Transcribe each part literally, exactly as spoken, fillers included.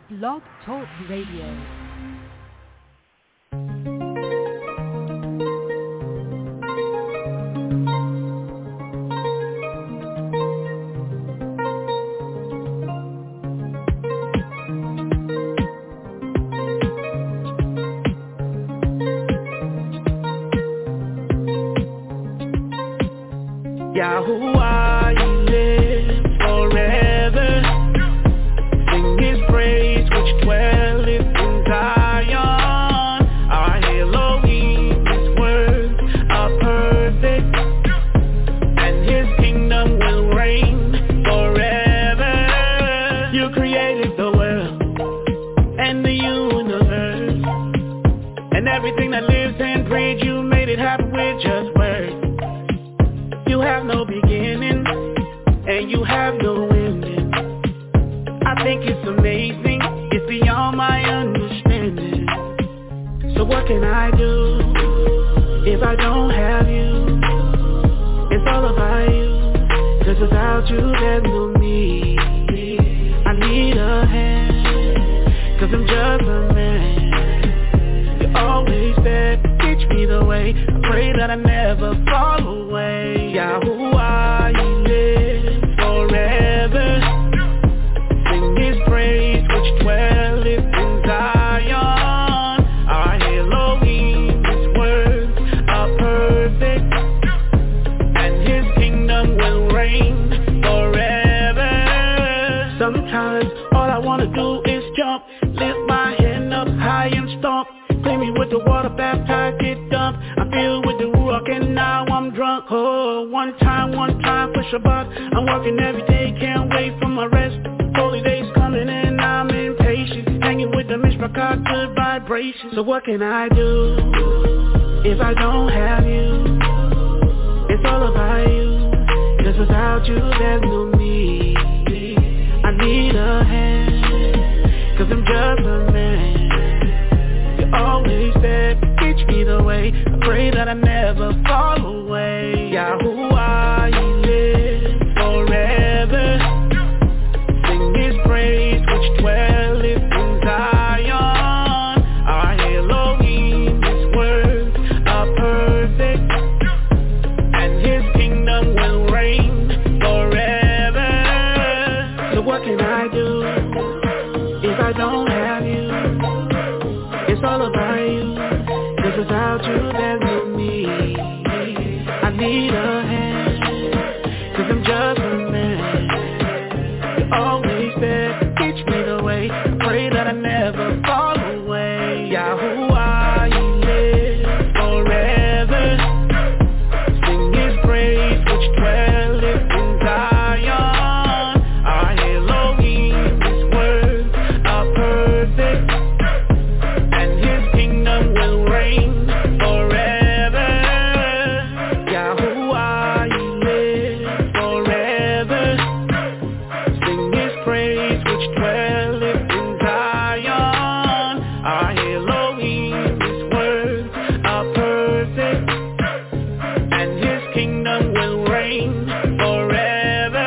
Blog Talk Radio. Yahuwah, He lives forever. Sing His praise, which dwelleth in Zion. Our Elohim, His words are perfect, and His kingdom will reign forever. You created the world and the universe, and everything that lives and breathes. You made it happen with just words. You have no beginning, and you have no ending. I think it's amazing, it's beyond my understanding. So what can I do if I don't have you? It's all about you, 'cause without you there's no me. I need a hand, 'cause I'm just a man. You're always there, teach me the way. I pray that I never fall away. Yahuwah, He lives forever. Sing His praise, which dwelleth in Zion. Our Elohim, His words are perfect, and His kingdom will reign forever. Sometimes all I wanna do is jump, lift my hand up high and stomp. Clean me with the water, baptize, get dumped. I feel with the Ruach and now I'm drunk. Oh, one time, one time for Shabbat. I'm working every day, can't wait for my rest. Holy days coming and I'm impatient. Hanging with the Mishpachah, good vibrations. So what can I do if I don't have you? It's all about you, 'cause without you there's no me. I need a hand, 'cause I'm just a man. Always there, teach me the way. I pray that I never fall away. Yahuwah, He lives forever. Sing His praise, which dwelleth in Zion. Our Elohim, His words are perfect, and His kingdom will reign forever. So what can I do if I don't have you? It's all about you, 'cause without you there's no me. I need a hand, 'cause I'm just a man. You're always there, teach me the way. I pray that I never fall away. Yahuwah, He lives forever. Sing His praise, which dwelleth in Zion. Our Elohim, His words are perfect, will reign forever. Yahuwah, He lives forever. Sing His praise, which dwelleth in Zion. Our Elohim, His words are perfect, and His kingdom will reign forever.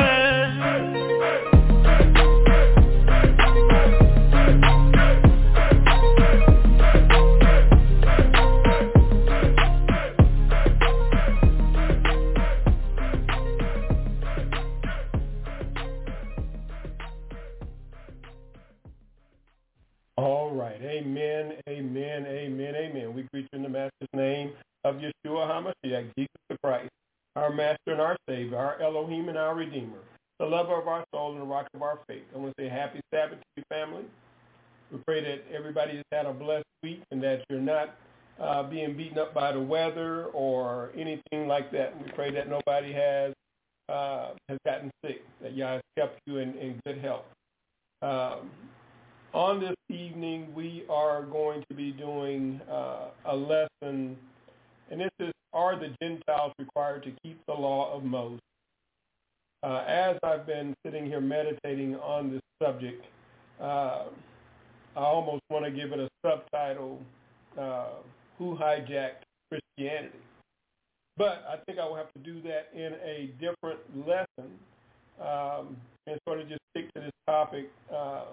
All right. Amen, amen, amen, amen. We greet you in the Master's name of Yeshua HaMashiach, Jesus the Christ, our Master and our Savior, our Elohim and our Redeemer, the lover of our soul and the rock of our faith. I want to say happy Sabbath to you, family. We pray that everybody has had a blessed week and that you're not uh, being beaten up by the weather or anything like that. We pray that nobody has uh, has gotten sick, that Yah has kept you in, in good health. Um, On this evening, we are going to be doing uh, a lesson, and this is, are the Gentiles required to keep the law of Moses? Uh, as I've been sitting here meditating on this subject, uh, I almost want to give it a subtitle, uh, Who Hijacked Christianity? But I think I will have to do that in a different lesson um, and sort of just stick to this topic uh,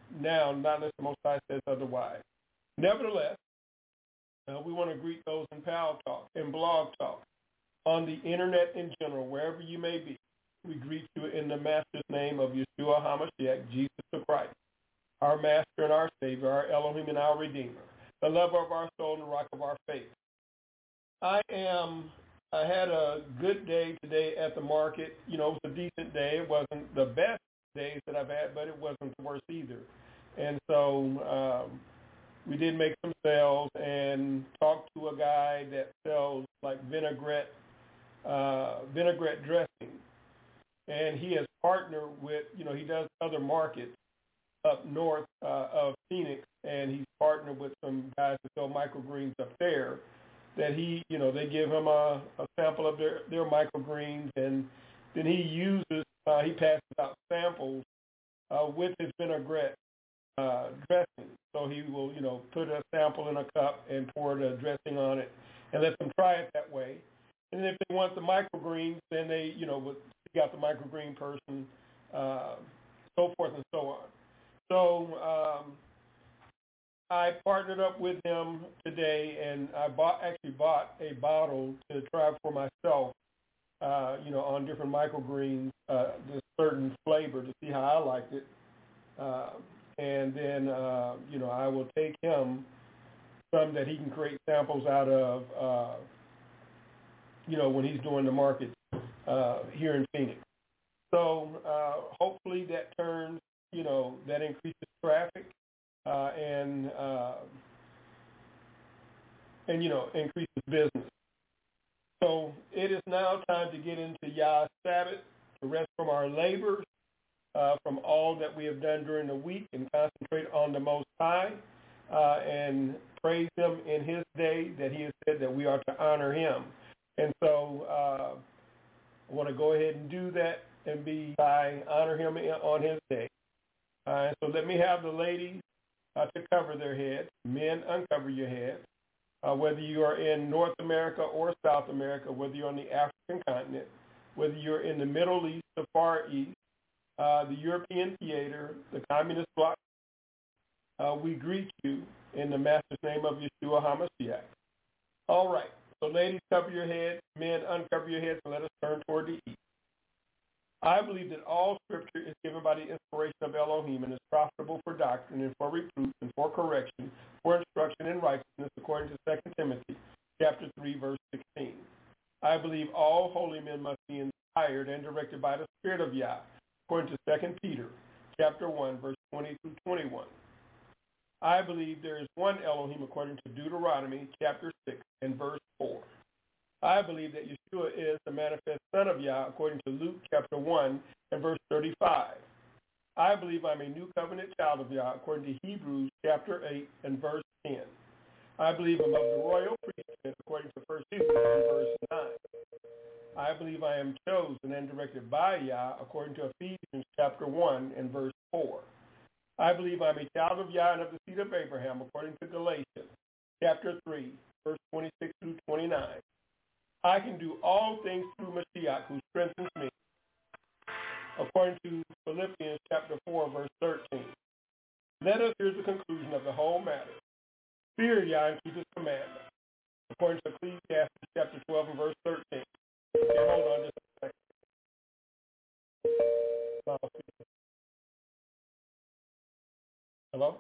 now, not unless the Most High says otherwise. Nevertheless, uh, we want to greet those in Pal Talk and Blog Talk, on the internet in general, wherever you may be. We greet you in the Master's name of Yeshua HaMashiach, Jesus the Christ, our Master and our Savior, our Elohim and our Redeemer, the lover of our soul and the rock of our faith. I am, I had a good day today at the market. You know, it was a decent day. It wasn't the best days that I've had, but it wasn't the worst either. And so um, we did make some sales and talked to a guy that sells like vinaigrette, uh, vinaigrette dressing. And he has partnered with, you know, he does other markets up north uh, of Phoenix, and he's partnered with some guys that sell microgreens up there that he, you know, they give him a, a sample of their, their microgreens, and then he uses, uh, he passes out samples uh, with his vinaigrette uh, dressing. So he will, you know, put a sample in a cup and pour the dressing on it and let them try it that way. And if they want the microgreens, then they, you know, would seek out the microgreen person, uh, so forth and so on. So um, I partnered up with him today, and I bought actually bought a bottle to try for myself, uh, you know, on different microgreens, uh, this certain flavor to see how I liked it. Uh, and then, uh, you know, I will take him some that he can create samples out of, uh, you know, when he's doing the market uh, here in Phoenix. So uh, hopefully that turns, you know, that increases traffic uh, and, uh, and, you know, increases business. So it is now time to get into Yah's Sabbath, to rest from our labors, uh, from all that we have done during the week, and concentrate on the Most High uh, and praise him in his day that he has said that we are to honor him. And so uh, I want to go ahead and do that and be I honor him on his day. Uh, so let me have the ladies uh, to cover their heads. Men, uncover your heads. Uh, whether you are in North America or South America, whether you're on the African continent, whether you're in the Middle East, the Far East, uh, the European theater, the communist bloc, uh, we greet you in the Master's name of Yeshua HaMashiach. All right. So ladies, cover your heads. Men, uncover your heads, and let us turn toward the east. I believe that all Scripture is given by the inspiration of Elohim and is profitable for doctrine and for reproof and for correction, for instruction in righteousness, according to Second Timothy chapter three, verse sixteen. I believe all holy men must be inspired and directed by the Spirit of Yah, according to Second Peter chapter one, verse twenty through twenty-one. I believe there is one Elohim according to Deuteronomy chapter six and verse four. I believe that Yeshua is the manifest Son of Yah according to Luke chapter one and verse thirty-five. I believe I'm a new covenant child of Yah according to Hebrews chapter eight and verse ten. I believe I'm of the royal priesthood according to First Peter and verse nine. I believe I am chosen and directed by Yah according to Ephesians chapter one and verse four. I believe I'm a child of Yah and of the seed of Abraham according to Galatians chapter three, verse twenty-six through twenty-nine. I can do all things through Mashiach who strengthens me, according to Philippians chapter four, verse thirteen. Let us hear the conclusion of the whole matter. Fear Yah and keep his commandments, according to Ecclesiastes chapter twelve and verse thirteen. Okay, hold on just a second. Hello?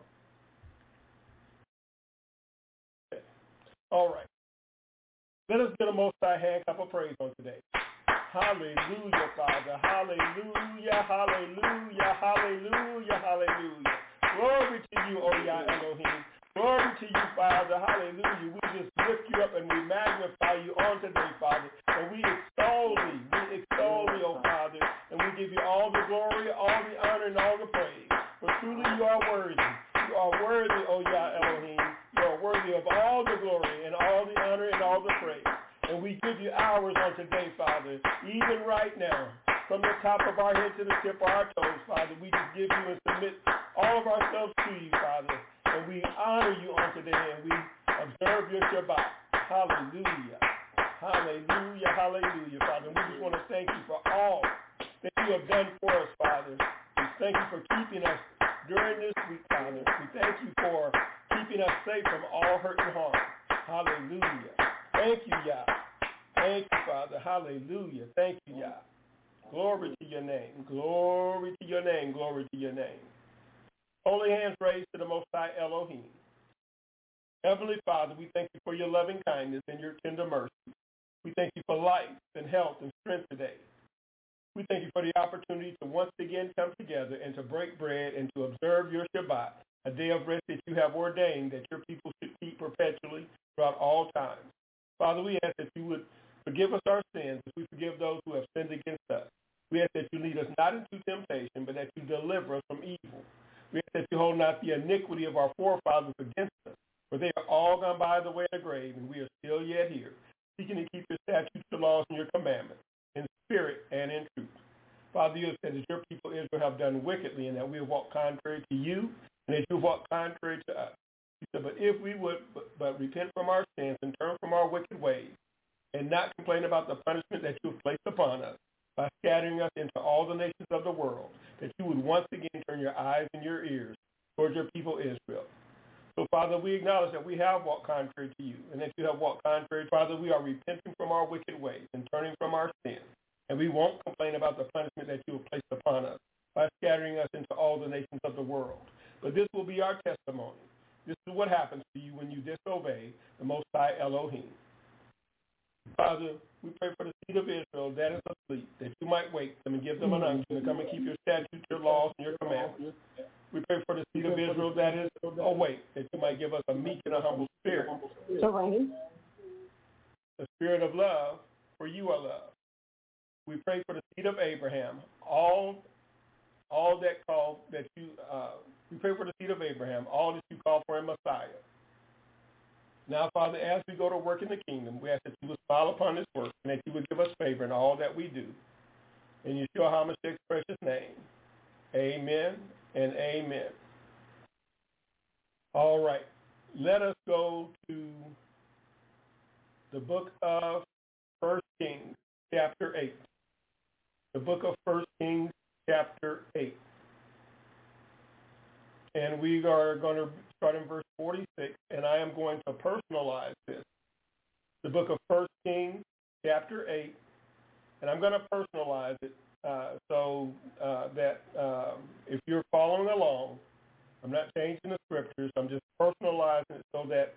Okay. All right. Let us get a Most High hand clap of praise on today. Hallelujah, Father. Hallelujah, hallelujah, hallelujah, hallelujah. Glory to you, O Yah Elohim. Glory to you, Father. Hallelujah. We just lift you up and we magnify you on today, Father. And we extol thee. We extol thee, O Father. And we give you all the glory, all the honor, and all the praise. For truly you are worthy. You are worthy, O Yah Elohim. You are worthy of all the glory and all the honor and all the praise. And we give you ours on today, Father, even right now, from the top of our head to the tip of our toes, Father. We just give you and submit all of ourselves to you, Father. And we honor you on today, and we observe your Shabbat. Hallelujah. Hallelujah, hallelujah, Father. And we just want to thank you for all that you have done for us, Father. We thank you for keeping us during this week, Father. We thank you for keeping us safe from all hurt and harm. Hallelujah. Thank you, Yah. Thank you, Father. Hallelujah. Thank you, Yah. Glory to your name. Glory to your name. Glory to your name. Holy hands raised to the Most High Elohim. Heavenly Father, we thank you for your loving kindness and your tender mercy. We thank you for life and health and strength today. We thank you for the opportunity to once again come together and to break bread and to observe your Shabbat, a day of rest that you have ordained that your people should keep perpetually throughout all times. Father, we ask that you would forgive us our sins as we forgive those who have sinned against us. We ask that you lead us not into temptation, but that you deliver us from evil. We ask that you hold not the iniquity of our forefathers against us, for they are all gone by the way of the grave, and we are still yet here, seeking to keep your statutes, your laws, and your commandments, in spirit and in truth. Father, you have said that your people Israel have done wickedly, and that we have walked contrary to you, and that you have walked contrary to us. He said, but if we would but, but repent from our sins and turn from our wicked ways, and not complain about the punishment that you have placed upon us, by scattering us into all the nations of the world, that you would once again turn your eyes and your ears towards your people Israel. So, Father, we acknowledge that we have walked contrary to you, and that you have walked contrary. Father, we are repenting from our wicked ways and turning from our sins, and we won't complain about the punishment that you have placed upon us by scattering us into all the nations of the world. But this will be our testimony. This is what happens to you when you disobey the Most High Elohim. Father, we pray for the seed of Israel that is asleep, that you might wake them and give them an unction to come and keep your statutes, your laws, and your commandments. We pray for the seed of Israel that is awake, that you might give us a meek and a humble spirit. The spirit of love, for you are love. We pray for the seed of Abraham, all all that call that you uh, we pray for the seed of Abraham, all that you call for in Messiah. Now, Father, as we go to work in the kingdom, we ask that you would smile upon this work and that you would give us favor in all that we do. In Yeshua HaMashiach's precious name, amen and amen. All right, let us go to the book of First Kings, chapter eight. The book of First Kings, chapter eight. And we are going to start in verse forty-six, and I am going to personalize this. The book of First Kings, chapter eight, and I'm going to personalize it uh, so uh, that um, if you're following along, I'm not changing the scriptures, I'm just personalizing it so that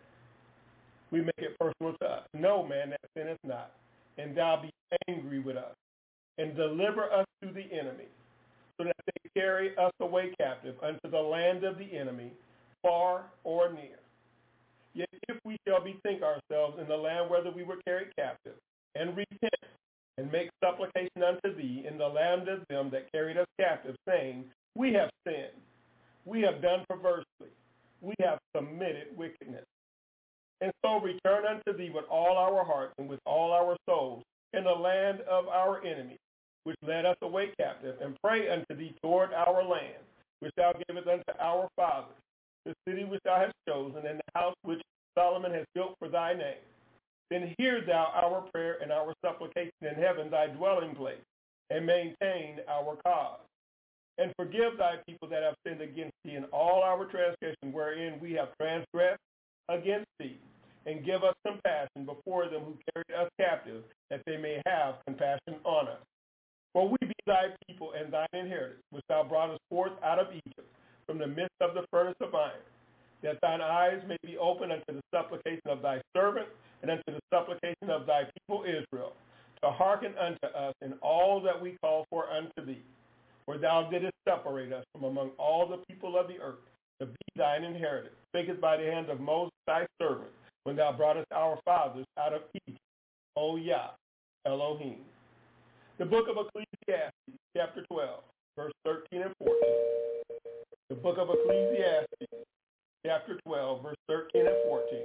we make it personal to us. No, man, that sin is not. And thou be angry with us, and deliver us to the enemy, so that they carry us away captive unto the land of the enemy, far or near. Yet if we shall bethink ourselves in the land whither we were carried captive, and repent, and make supplication unto thee in the land of them that carried us captive, saying, we have sinned, we have done perversely, we have committed wickedness. And so return unto thee with all our hearts and with all our souls in the land of our enemies, which led us away captive, and pray unto thee toward our land, which thou gavest unto our fathers, the city which thou hast chosen, and the house which Solomon has built for thy name. Then hear thou our prayer and our supplication in heaven, thy dwelling place, and maintain our cause. And forgive thy people that have sinned against thee in all our transgression wherein we have transgressed against thee, and give us compassion before them who carried us captive, that they may have compassion on us. For we be thy people and thine inheritance, which thou broughtest forth out of Egypt, from the midst of the furnace of iron, that thine eyes may be open unto the supplication of thy servant, and unto the supplication of thy people Israel, to hearken unto us in all that we call for unto thee. For thou didst separate us from among all the people of the earth, to be thine inheritance, spakest by the hand of Moses thy servant, when thou broughtest our fathers out of Egypt, O Yah, Elohim. The book of Ecclesiastes, chapter twelve, verse thirteen and fourteen. The book of Ecclesiastes, chapter twelve, verse thirteen and fourteen.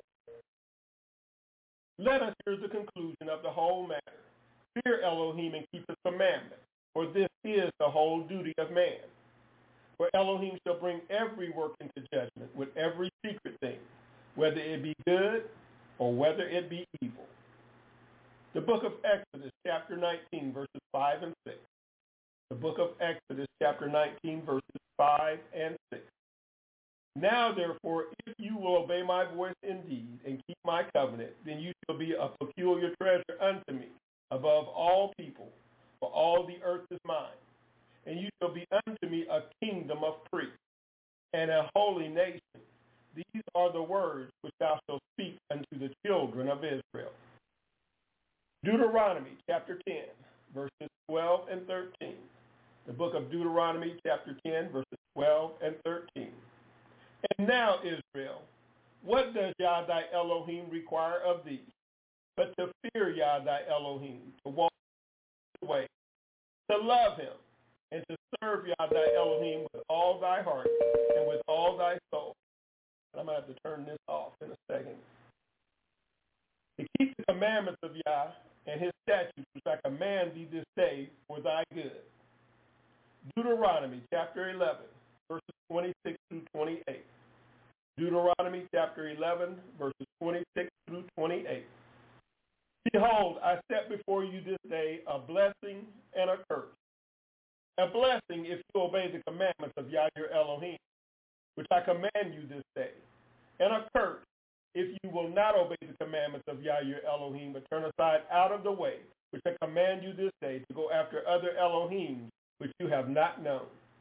Let us hear the conclusion of the whole matter. Fear Elohim and keep his commandments, for this is the whole duty of man. For Elohim shall bring every work into judgment with every secret thing, whether it be good or whether it be evil. The book of Exodus, chapter nineteen, verses five and six. The book of Exodus, chapter nineteen, verses five and six. Now, therefore, if you will obey my voice indeed and keep my covenant, then you shall be a peculiar treasure unto me above all people, for all the earth is mine. And you shall be unto me a kingdom of priests and a holy nation. These are the words which thou shalt speak unto the children of Israel. Deuteronomy chapter ten, verses twelve and thirteen. The book of Deuteronomy chapter ten, verses twelve and thirteen. And now, Israel, what does Yah thy Elohim require of thee, but to fear Yah thy Elohim, to walk his way, to love him, and to serve Yah thy Elohim with all thy heart and with all thy soul. I'm going to have to turn this off in a second. To keep the commandments of Yah and his statutes, which I command thee this day for thy good. Deuteronomy chapter eleven, verses twenty-six through twenty-eight. Deuteronomy chapter eleven, verses twenty-six through twenty-eight. Behold, I set before you this day a blessing and a curse. A blessing if you obey the commandments of Yah your Elohim, which I command you this day. And a curse if you will not obey the commandments of Yah your Elohim, but turn aside out of the way, which I command you this day, to go after other Elohims, which you have not known.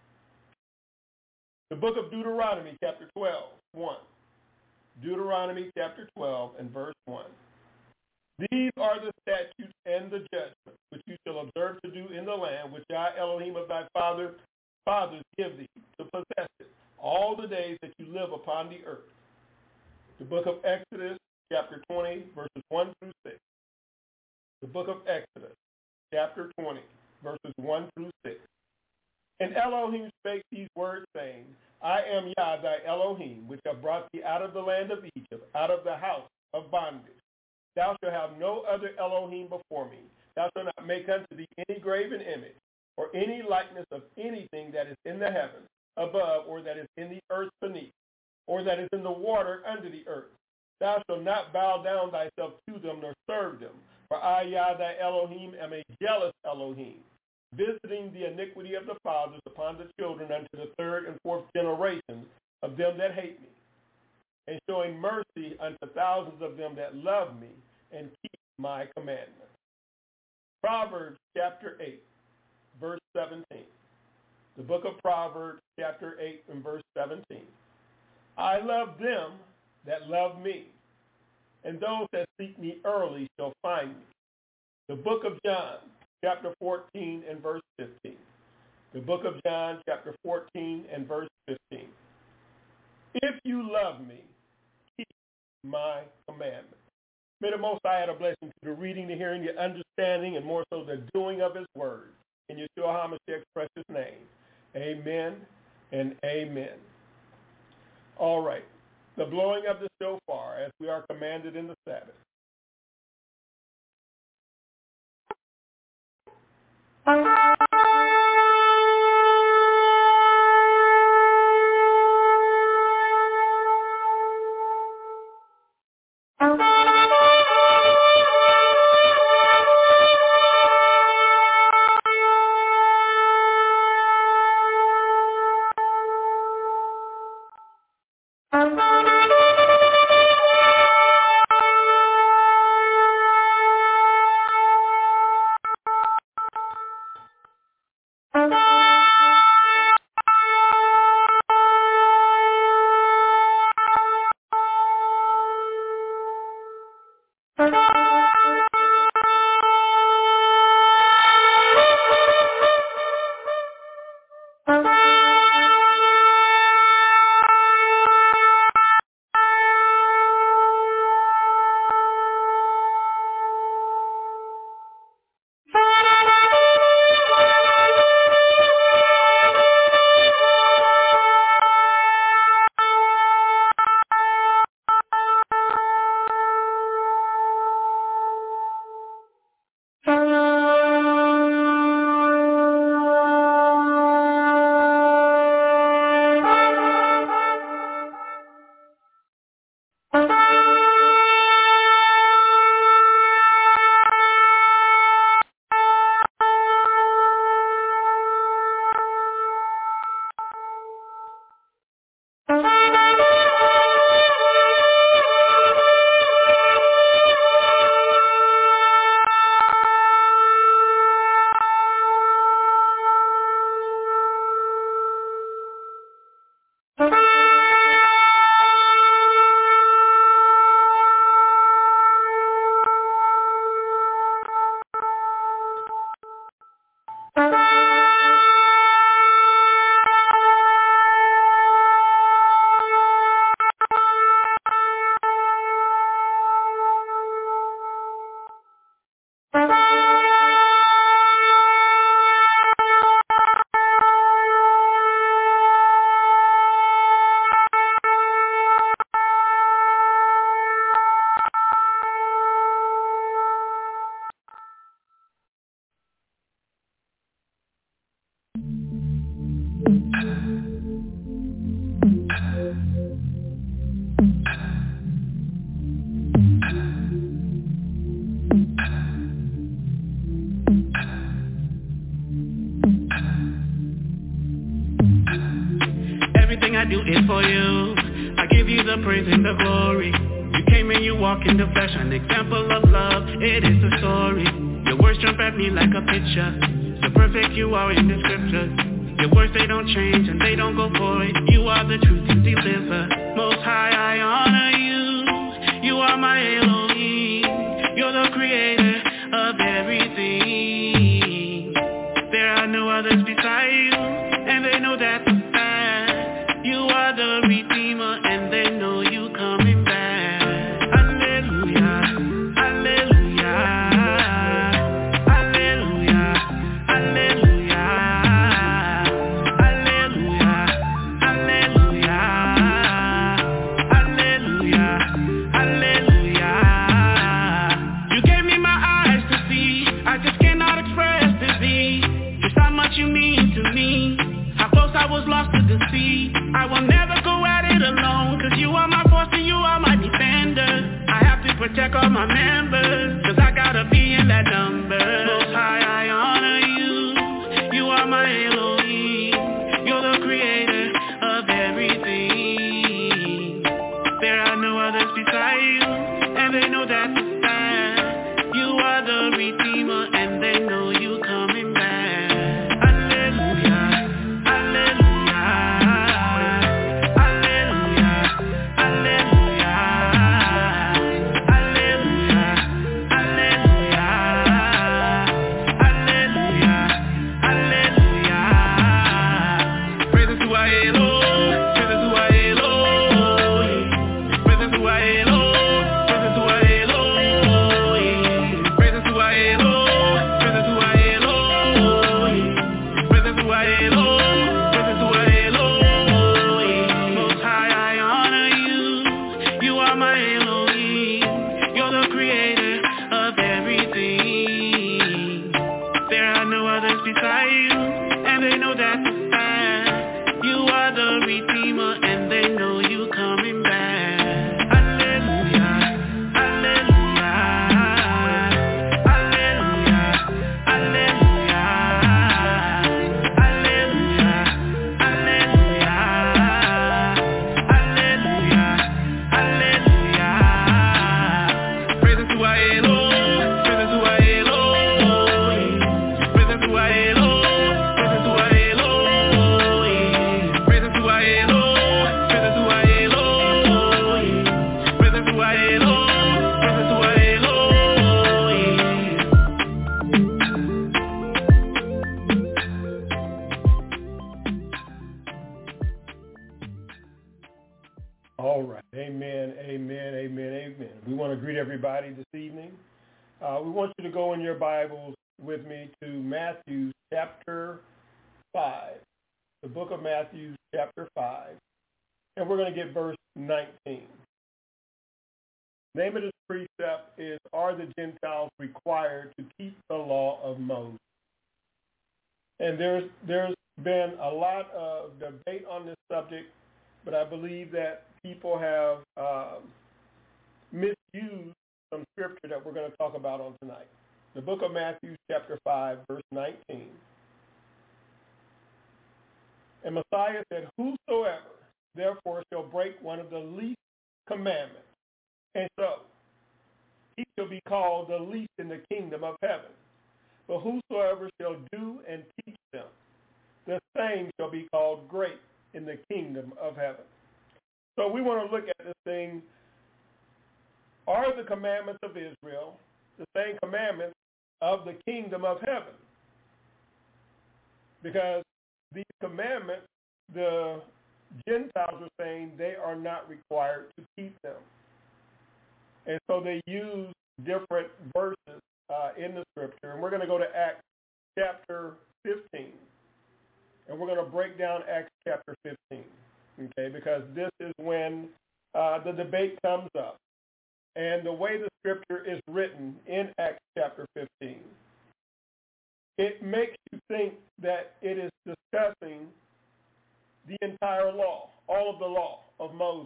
The book of Deuteronomy, chapter twelve, one. Deuteronomy, chapter twelve, and verse one. These are the statutes and the judgments which you shall observe to do in the land which Yah Elohim of thy father, fathers give thee to possess it all the days that you live upon the earth. The book of Exodus, chapter twenty, verses one through six. The book of Exodus, chapter twenty, verses one through six. And Elohim spake these words, saying, I am Yah thy Elohim, which have brought thee out of the land of Egypt, out of the house of bondage. Thou shalt have no other Elohim before me. Thou shalt not make unto thee any graven image, or any likeness of anything that is in the heavens above, or that is in the earth beneath, or that is in the water under the earth. Thou shalt not bow down thyself to them, nor serve them. For I, Yah thy Elohim, am a jealous Elohim, visiting the iniquity of the fathers upon the children unto the third and fourth generations of them that hate me, and showing mercy unto thousands of them that love me and keep my commandments. Proverbs chapter eight, verse seventeen. The book of Proverbs chapter eight and verse seventeen. I love them that love me, and those that seek me early shall find me. The book of John chapter fourteen and verse fifteen. The book of John chapter fourteen and verse fifteen. If you love me, keep my commandments. May the Most High add a blessing to the reading, the hearing, the understanding, and more so the doing of his word. In Yeshua HaMashiach's precious name, amen and amen. All right. The blowing of the shofar, as we are commanded in the Sabbath. everything I do is for you. I give you the praise and the glory. You came and you walk in the flesh, an example of love, it is a story. Your words jump at me like a picture. So perfect you are in the scriptures. Your words, they don't change and they don't go void. You are the truth you deliver. Most high, I honor you. You are my Elohim. You're the creator of everything. There are no others beside you, and they know that's a fact. You are the redeemer, and they know you coming back. Hallelujah, hallelujah, hallelujah, hallelujah, hallelujah, hallelujah, hallelujah, hallelujah. You gave me my eyes to see, I just cannot express to thee just how much you mean to me. How close I was lost to the sea. I will never go at it alone, cause you are my force and you are my defender. I have to protect all my members, cause I gotta be in that number. Most high, I honor you. You are my Elohim. You're the creator of everything. There are no others beside you, and they know that's a fact. You are the redeemer, and they know you coming back. Hallelujah, hallelujah, hallelujah, hallelujah, hallelujah, hallelujah, hallelujah, hallelujah. Praises to our Elohim, praises to our Elohim, praises to our Elohim, praises to our Elohim, praises to our Elohim, praises to our Elohim, praises to our Elohim, praises to our Elohim. Most high, I honor you. You are my Elohim. You're the creator of everything. There are no others beside you, and they know that's a fact. You are the redeemer, and they know you coming back. Hallelujah, hallelujah, hallelujah, hallelujah, hallelujah, hallelujah, hallelujah, hallelujah. Praises to our Elohim, praises to our Elohim, praises to our Elohim, praises to our Elohim, praises to our Elohim, praises to our Elohim, praises to our Elohim, praises to our Elohim. All right. Amen, amen, amen, amen. We want to greet everybody this evening. Uh, we want you to go in your Bibles with me to Matthew chapter five, the book of Matthew chapter five, and we're going to get verse nineteen. The name of this precept is, are the Gentiles required to keep the law of Moses? And there's there's been a lot of debate on this subject, but I believe that people have um, misused some scripture that we're going to talk about on tonight. The book of Matthew chapter five, verse nineteen. And Messiah said, whosoever therefore shall break one of the least commandments, and so he shall be called the least in the kingdom of heaven. But whosoever shall do and teach them, the same shall be called great in the kingdom of heaven. So we want to look at this thing. Are the commandments of Israel the same commandments of the kingdom of heaven? Because these commandments, the Gentiles are saying they are not required to keep them. And so they use different verses uh, in the scripture. And we're going to go to Acts chapter fifteen. And we're going to break down Acts chapter fifteen, okay, because this is when uh, the debate comes up. And the way the scripture is written in Acts chapter fifteen, it makes you think that it is discussing the entire law, all of the law of Moses.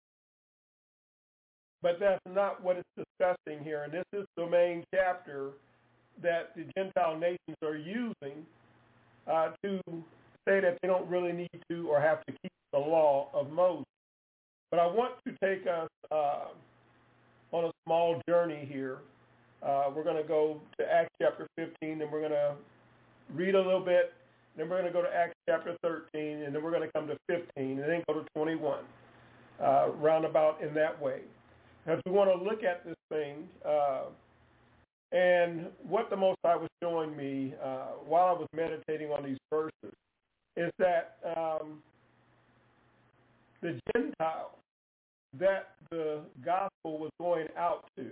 But that's not what it's discussing here. And this is the main chapter that the Gentile nations are using uh, to say that they don't really need to or have to keep the law of Moses. But I want to take us uh, on a small journey here. Uh, we're going to go to Acts chapter fifteen, and we're going to read a little bit. Then we're going to go to Acts chapter thirteen, and then we're going to come to fifteen, and then go to twenty-one, uh, roundabout in that way. As we want to look at this thing, uh, and what the Most High was showing me uh, while I was meditating on these verses is that um, the Gentiles that the gospel was going out to,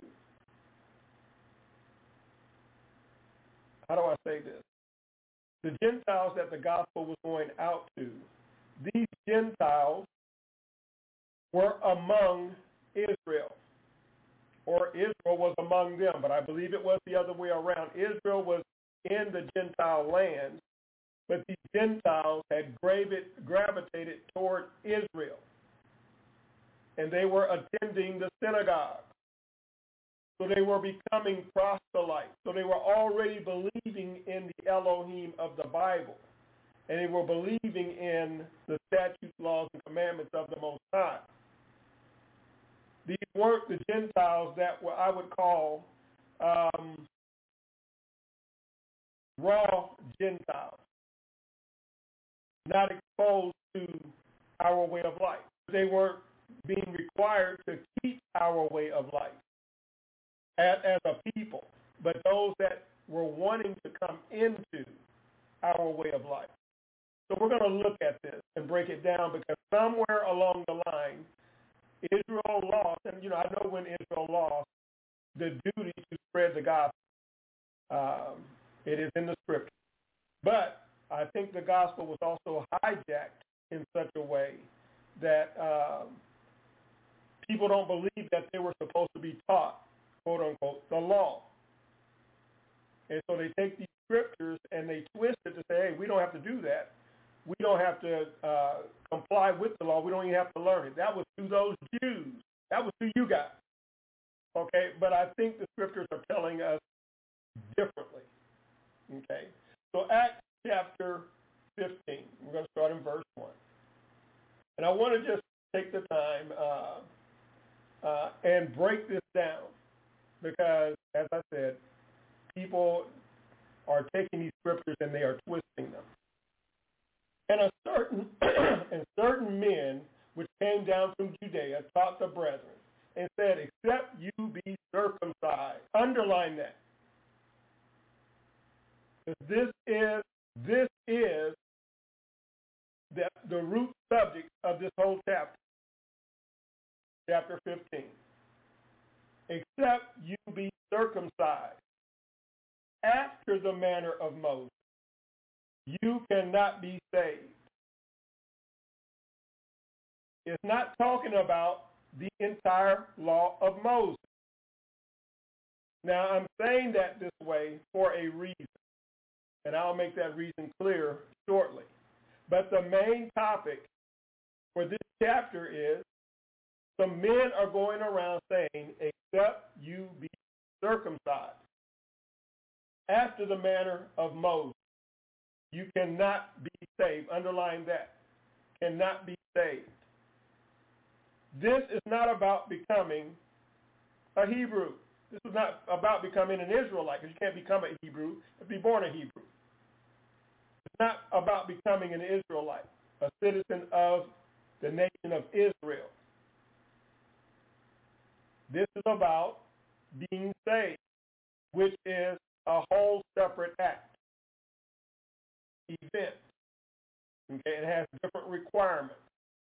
how do I say this? The Gentiles that the gospel was going out to, these Gentiles were among Israel, or Israel was among them, but I believe it was the other way around. Israel was in the Gentile lands, but these Gentiles had gravitated toward Israel, and they were attending the synagogue. So they were becoming proselytes. So they were already believing in the Elohim of the Bible, and they were believing in the statutes, laws, and commandments of the Most High. These weren't the Gentiles that were, I would call um, raw Gentiles, not exposed to our way of life. They weren't being required to keep our way of life as, as a people, but those that were wanting to come into our way of life. So we're going to look at this and break it down, because somewhere along the line, Israel lost, and you know, I know when Israel lost the duty to spread the gospel. Um, it is in the scripture. But I think the gospel was also hijacked in such a way that um, people don't believe that they were supposed to be taught, quote unquote, the law. And so they take these scriptures and they twist it to say, hey, we don't have to do that. We don't have to uh, comply with the law. We don't even have to learn it. That was to those Jews. That was to you guys. Okay? But I think the scriptures are telling us differently. Okay? So Acts chapter fifteen. We're going to start in verse one. And I want to just take the time uh, uh, and break this down, because, as I said, people are taking these scriptures and they are twisting them. And a certain and certain men which came down from Judea taught the brethren and said, except you be circumcised. Underline that. This is this is the, the root subject of this whole chapter, chapter fifteen. Except you be circumcised after the manner of Moses, you cannot be saved. It's not talking about the entire law of Moses. Now, I'm saying that this way for a reason, and I'll make that reason clear shortly. But the main topic for this chapter is some men are going around saying, except you be circumcised after the manner of Moses, you cannot be saved. Underline that. Cannot be saved. This is not about becoming a Hebrew. This is not about becoming an Israelite, because you can't become a Hebrew and be born a Hebrew. It's not about becoming an Israelite, a citizen of the nation of Israel. This is about being saved, which is a whole separate act, event. Okay, it has different requirements.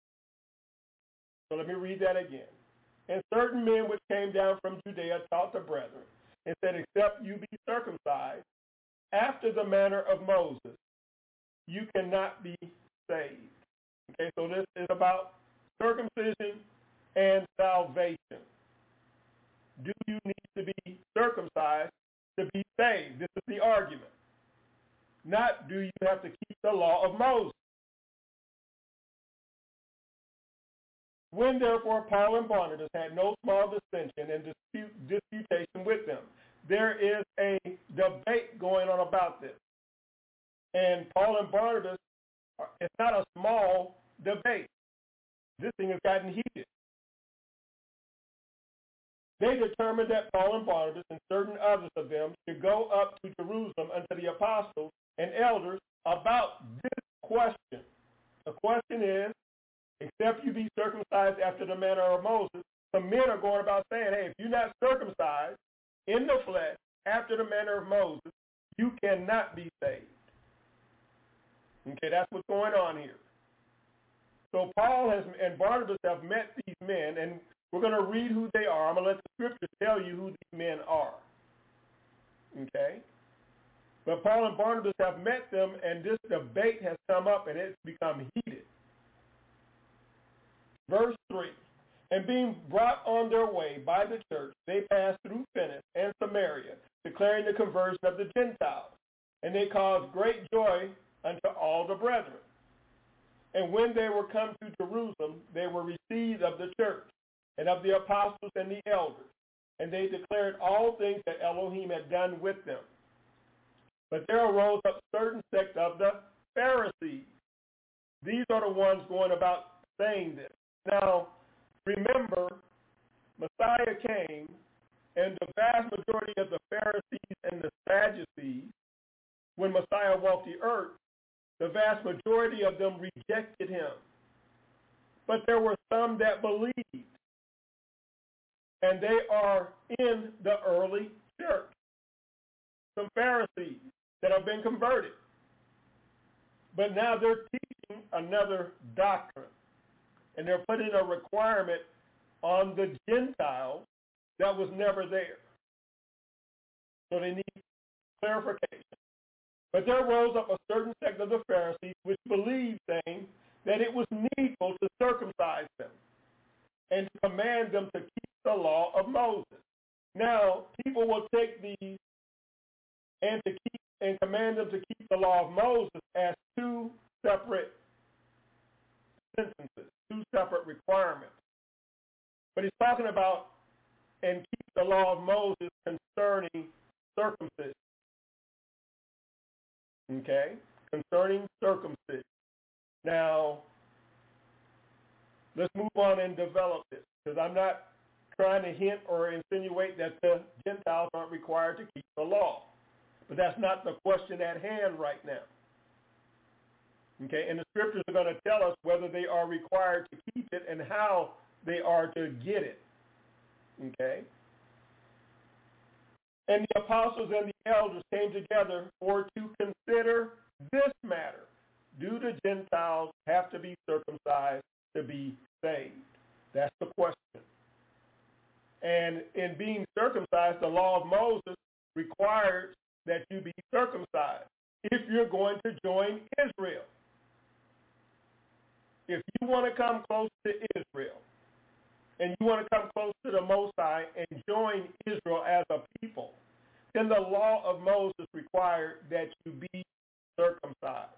So let me read that again. And certain men which came down from Judea taught the brethren and said, except you be circumcised after the manner of Moses, you cannot be saved. Okay, so this is about circumcision and salvation. Do you need to be circumcised to be saved? This is the argument. Not do you have to keep the law of Moses. When therefore Paul and Barnabas had no small dissension and dispute, disputation with them, there is a debate going on about this. And Paul and Barnabas, are, it's not a small debate. this thing has gotten heated. They determined that Paul and Barnabas and certain others of them should go up to Jerusalem unto the apostles and elders about this question. The question is, except you be circumcised after the manner of Moses, some men are going about saying, hey, if you're not circumcised in the flesh after the manner of Moses, you cannot be saved. Okay, that's what's going on here. So Paul has and Barnabas have met these men, and we're going to read who they are. I'm going to let the scriptures tell you who these men are. Okay? But Paul and Barnabas have met them, and this debate has come up, and it's become heated. Verse three, and being brought on their way by the church, they passed through Phoenix and Samaria, declaring the conversion of the Gentiles. And they caused great joy unto all the brethren. And when they were come to Jerusalem, they were received of the church and of the apostles and the elders. And they declared all things that Elohim had done with them. But there arose up certain sect of the Pharisees. These are the ones going about saying this. Now, remember, Messiah came, and the vast majority of the Pharisees and the Sadducees, when Messiah walked the earth, the vast majority of them rejected him. But there were some that believed, and they are in the early church. Some Pharisees that have been converted. But now they're teaching another doctrine. And they're putting a requirement on the Gentiles that was never there. So they need clarification. But there rose up a certain sect of the Pharisees which believed, saying that it was needful to circumcise them and to command them to keep the law of Moses. Now, people will take these and to keep and command them to keep the law of Moses as two separate sentences, two separate requirements. But he's talking about and keep the law of Moses concerning circumcision. Okay? Concerning circumcision. Now, let's move on and develop this, because I'm not trying to hint or insinuate that the Gentiles aren't required to keep the law. But that's not the question at hand right now. Okay, and the scriptures are going to tell us whether they are required to keep it and how they are to get it. Okay? And the apostles and the elders came together for to consider this matter. Do the Gentiles have to be circumcised to be saved? That's the question. And in being circumcised, the law of Moses requires that you be circumcised if you're going to join Israel. If you want to come close to Israel and you want to come close to the Most High and join Israel as a people, then the law of Moses required that you be circumcised.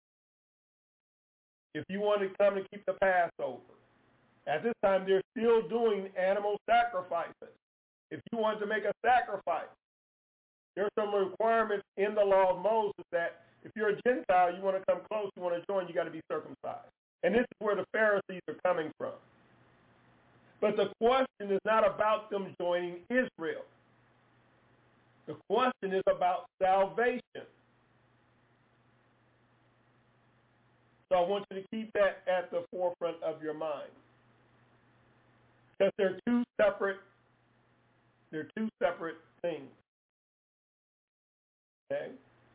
If you want to come and keep the Passover, at this time they're still doing animal sacrifices. If you want to make a sacrifice, there are some requirements in the law of Moses that if you're a Gentile, you want to come close, you want to join, you got to be circumcised. And this is where the Pharisees are coming from. But the question is not about them joining Israel. The question is about salvation. So I want you to keep that at the forefront of your mind. Because they're two separate, they're two separate things. Okay?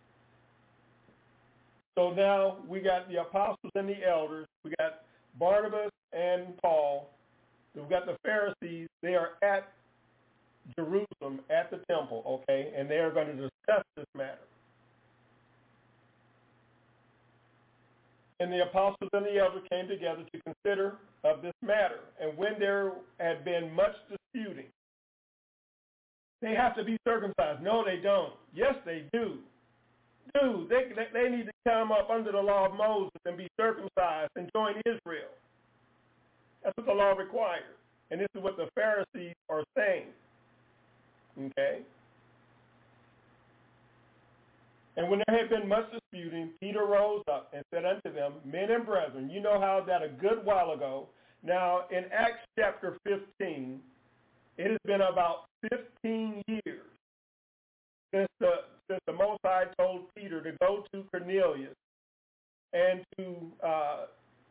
So now we got the apostles and the elders. We got Barnabas and Paul. We've got the Pharisees. They are at Jerusalem at the temple, okay? And they are going to discuss this matter. And the apostles and the elders came together to consider of this matter. And when there had been much disputing, they have to be circumcised. No, they don't. Yes, they do. Dude, they, they need to come up under the law of Moses and be circumcised and join Israel. That's what the law requires. And this is what the Pharisees are saying. Okay? And when there had been much disputing, Peter rose up and said unto them, Men and brethren, you know how that a good while ago, Now, in Acts chapter fifteen, it has been about fifteen years since the, since the Most High told Peter to go to Cornelius and to uh,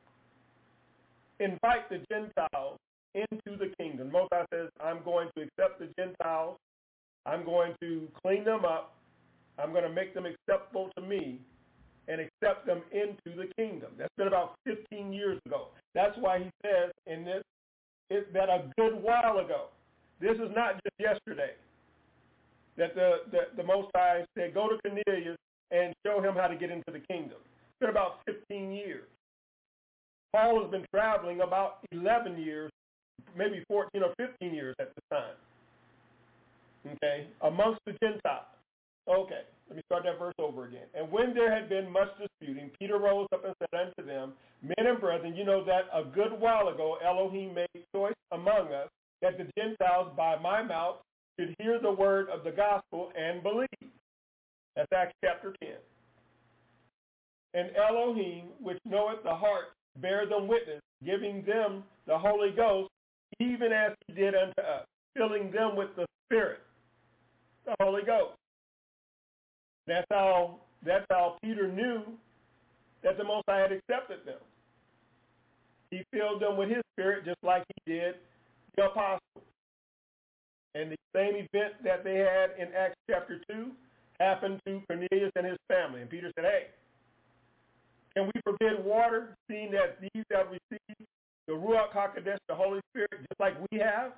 invite the Gentiles into the kingdom. Most High says, I'm going to accept the Gentiles. I'm going to clean them up. I'm going to make them acceptable to me and accept them into the kingdom. That's been about fifteen years ago. That's why he says in this, is that a good while ago. This is not just yesterday that the, the, the Most High said, go to Cornelius and show him how to get into the kingdom. It's been about fifteen years. Paul has been traveling about eleven years, maybe fourteen or fifteen years at the time, okay, amongst the Gentiles. Okay, let me start that verse over again. And when there had been much disputing, Peter rose up and said unto them, men and brethren, you know that a good while ago Elohim made choice among us that the Gentiles by my mouth should hear the word of the gospel and believe. That's Acts chapter ten. And Elohim, which knoweth the heart, bear them witness, giving them the Holy Ghost, even as he did unto us, filling them with the Spirit, the Holy Ghost. That's how, that's how Peter knew that the Most High had accepted them. He filled them with his Spirit just like he did the apostles. And the same event that they had in Acts chapter two happened to Cornelius and his family. And Peter said, hey, can we forbid water, seeing that these have received the Ruach HaKodesh, the Holy Spirit, just like we have?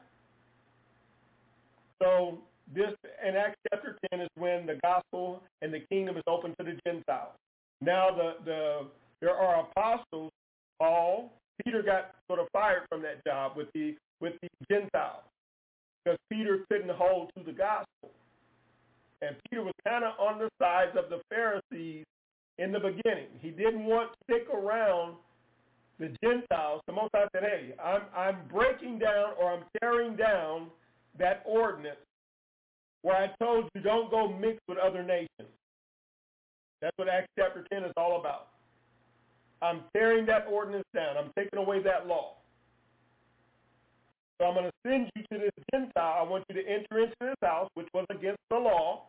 So this, in Acts chapter ten, is when the gospel and the kingdom is open to the Gentiles. Now the, the there are apostles, Paul, Peter got sort of fired from that job with the with the Gentiles because Peter couldn't hold to the gospel. And Peter was kind of on the sides of the Pharisees in the beginning. He didn't want to stick around the Gentiles. The Most High said, hey, I'm, I'm breaking down or I'm tearing down that ordinance where I told you don't go mix with other nations. That's what Acts chapter ten is all about. I'm tearing that ordinance down. I'm taking away that law. So I'm going to send you to this Gentile. I want you to enter into this house, which was against the law.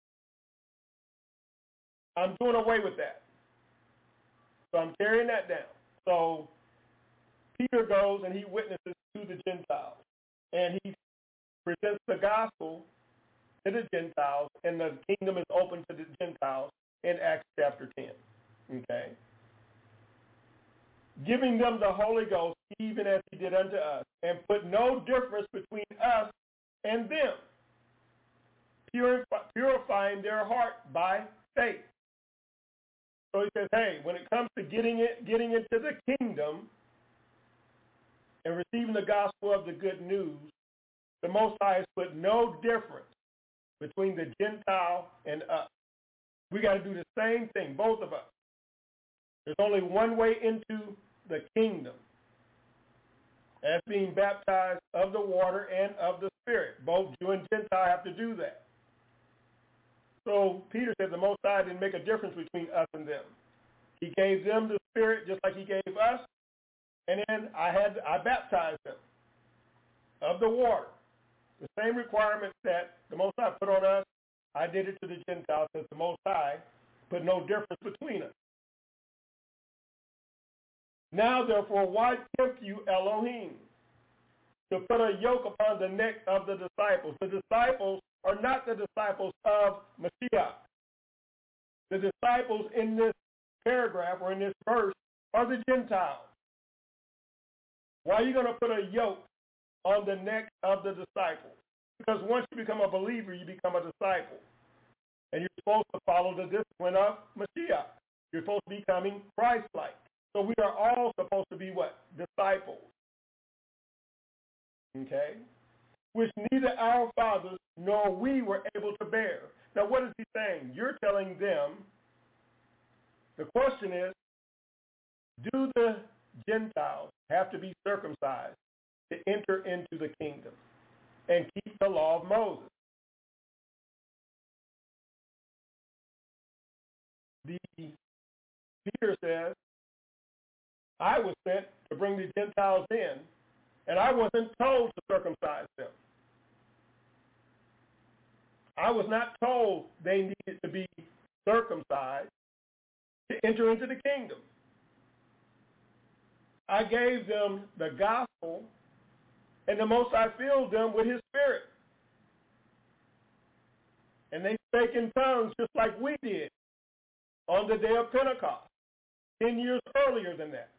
I'm doing away with that. So I'm tearing that down. So Peter goes and he witnesses to the Gentiles. And he presents the gospel to the Gentiles, and the kingdom is open to the Gentiles in Acts chapter ten. Okay? Giving them the Holy Ghost, even as he did unto us, and put no difference between us and them, purify, purifying their heart by faith. So he says, hey, when it comes to getting it, getting into the kingdom and receiving the gospel of the good news, the Most High has put no difference between the Gentile and us. We got to do the same thing, both of us. There's only one way into the kingdom. That's being baptized of the water and of the Spirit. Both Jew and Gentile have to do that. So Peter said the Most High didn't make a difference between us and them. He gave them the Spirit just like he gave us, and then I had I baptized them of the water. The same requirements that the Most High put on us, I did it to the Gentiles, because the Most High put no difference between us. Now, therefore, why tempt you Elohim to put a yoke upon the neck of the disciples? The disciples are not the disciples of Mashiach. The disciples in this paragraph or in this verse are the Gentiles. Why are you going to put a yoke on the neck of the disciples? Because once you become a believer, you become a disciple. And you're supposed to follow the discipline of Mashiach. You're supposed to be becoming Christ-like. So we are all supposed to be what? Disciples. Okay? Which neither our fathers nor we were able to bear. Now what is he saying? You're telling them, the question is, do the Gentiles have to be circumcised to enter into the kingdom and keep the law of Moses? The Peter says, I was sent to bring the Gentiles in, and I wasn't told to circumcise them. I was not told they needed to be circumcised to enter into the kingdom. I gave them the gospel, and the Most High filled them with his Spirit. And they spake in tongues just like we did on the day of Pentecost, ten years earlier than that.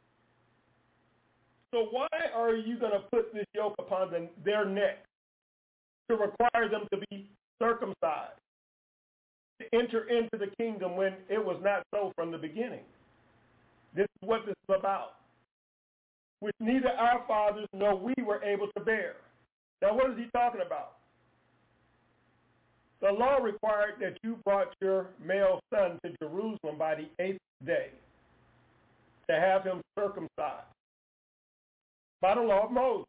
So why are you going to put this yoke upon them, their neck to require them to be circumcised, to enter into the kingdom when it was not so from the beginning? This is what this is about, which neither our fathers nor we were able to bear. Now, what is he talking about? The law required that you brought your male son to Jerusalem by the eighth day to have him circumcised by the law of Moses.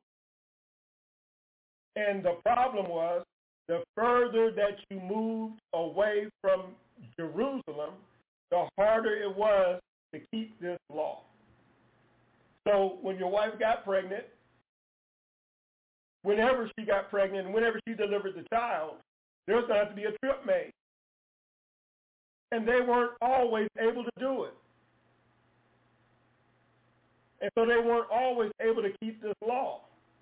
And the problem was, the further that you moved away from Jerusalem, the harder it was to keep this law. So when your wife got pregnant, whenever she got pregnant, and whenever she delivered the child, there was going to have to be a trip made. And they weren't always able to do it. And so they weren't always able to keep this law.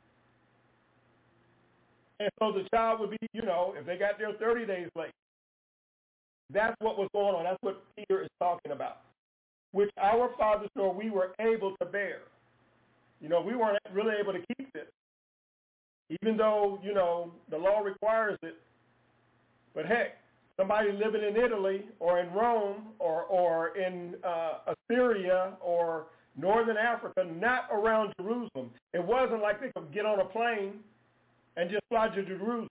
And so the child would be, you know, if they got there thirty days late. That's what was going on. That's what Peter is talking about, which our fathers nor we were able to bear. You know, we weren't really able to keep this, even though, you know, the law requires it. But heck, somebody living in Italy or in Rome or, or in uh, Assyria or northern Africa, not around Jerusalem, it wasn't like they could get on a plane and just fly to Jerusalem.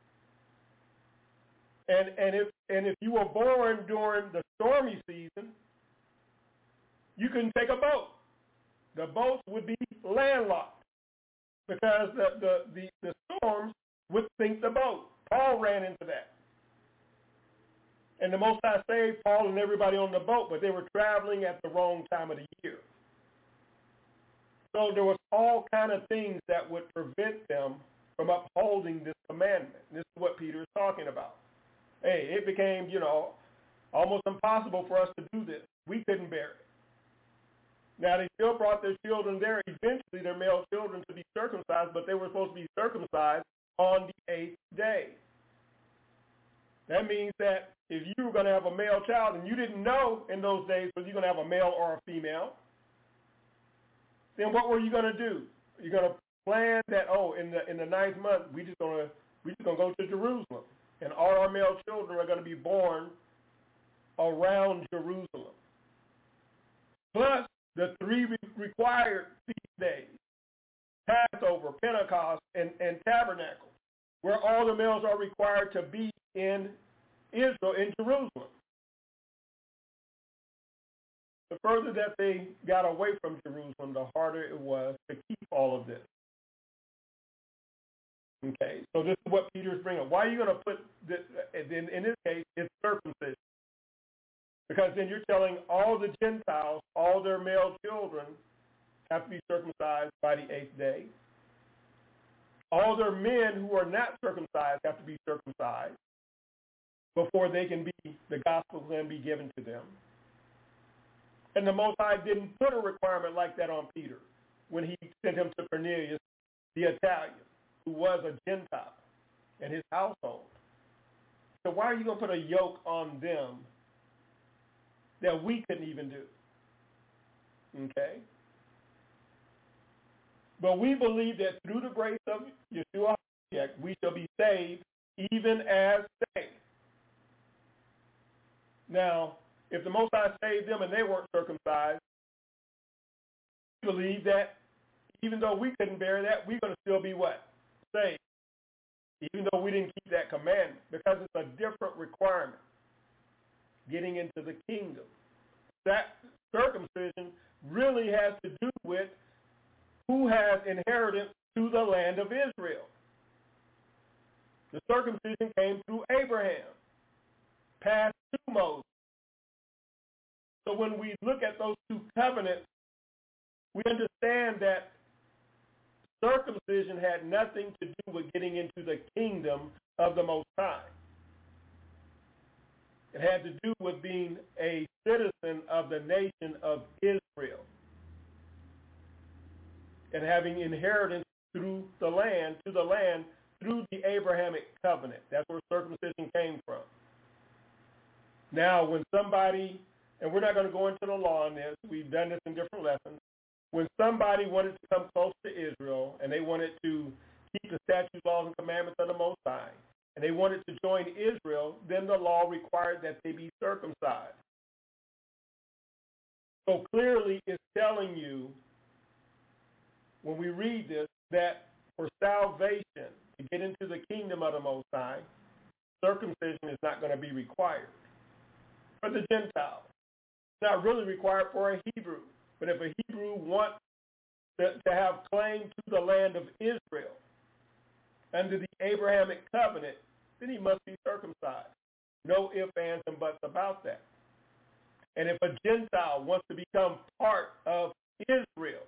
And and if and if you were born during the stormy season, you couldn't take a boat. The boats would be landlocked because the the, the, the storms would sink the boat. Paul ran into that. And the Most High saved Paul and everybody on the boat, but they were traveling at the wrong time of the year. So there was all kind of things that would prevent them from upholding this commandment. This is what Peter is talking about. Hey, it became, you know, almost impossible for us to do this. We couldn't bear it. Now, they still brought their children there, eventually their male children, to be circumcised, but they were supposed to be circumcised on the eighth day. That means that if you were going to have a male child and you didn't know in those days whether you're going to have a male or a female, then what were you going to do? You're going to plan that, oh, in the in the ninth month, we just going to we just going to go to Jerusalem, and all our male children are going to be born around Jerusalem. Plus the three re- required feast days, Passover, Pentecost, and, and Tabernacle, where all the males are required to be in Israel, in Jerusalem. The further that they got away from Jerusalem, the harder it was to keep all of this. Okay, so this is what Peter's bringing up. Why are you going to put this, in, in this case, it's circumcision? Because then you're telling all the Gentiles, all their male children have to be circumcised by the eighth day. All their men who are not circumcised have to be circumcised before they can be, the gospel can be given to them. And the Most High didn't put a requirement like that on Peter when he sent him to Cornelius, the Italian, who was a Gentile, and his household. So why are you going to put a yoke on them that we couldn't even do? Okay? But we believe that through the grace of Yeshua, we shall be saved even as they. Now, if the Most High saved them and they weren't circumcised, we believe that even though we couldn't bear that, we're going to still be what? Saved. Even though we didn't keep that commandment, because it's a different requirement getting into the kingdom. That circumcision really has to do with who has inheritance to the land of Israel. The circumcision came through Abraham, passed to Moses. So when we look at those two covenants We understand that circumcision had nothing to do with getting into the kingdom of the Most High. It had to do with being a citizen of the nation of Israel and having inheritance through the land, to the land, through the Abrahamic covenant. That's where circumcision came from. Now, when somebody, and we're not going to go into the law on this, we've done this in different lessons, when somebody wanted to come close to Israel and they wanted to keep the statutes, laws, and commandments of the Most High, and they wanted to join Israel, then the law required that they be circumcised. So clearly it's telling you, when we read this, that for salvation, to get into the kingdom of the Most High, circumcision is not going to be required. For the Gentiles, it's not really required for a Hebrew. But if a Hebrew wants to, to have claim to the land of Israel under the Abrahamic covenant, then he must be circumcised. No ifs, ands, and buts about that. And if a Gentile wants to become part of Israel,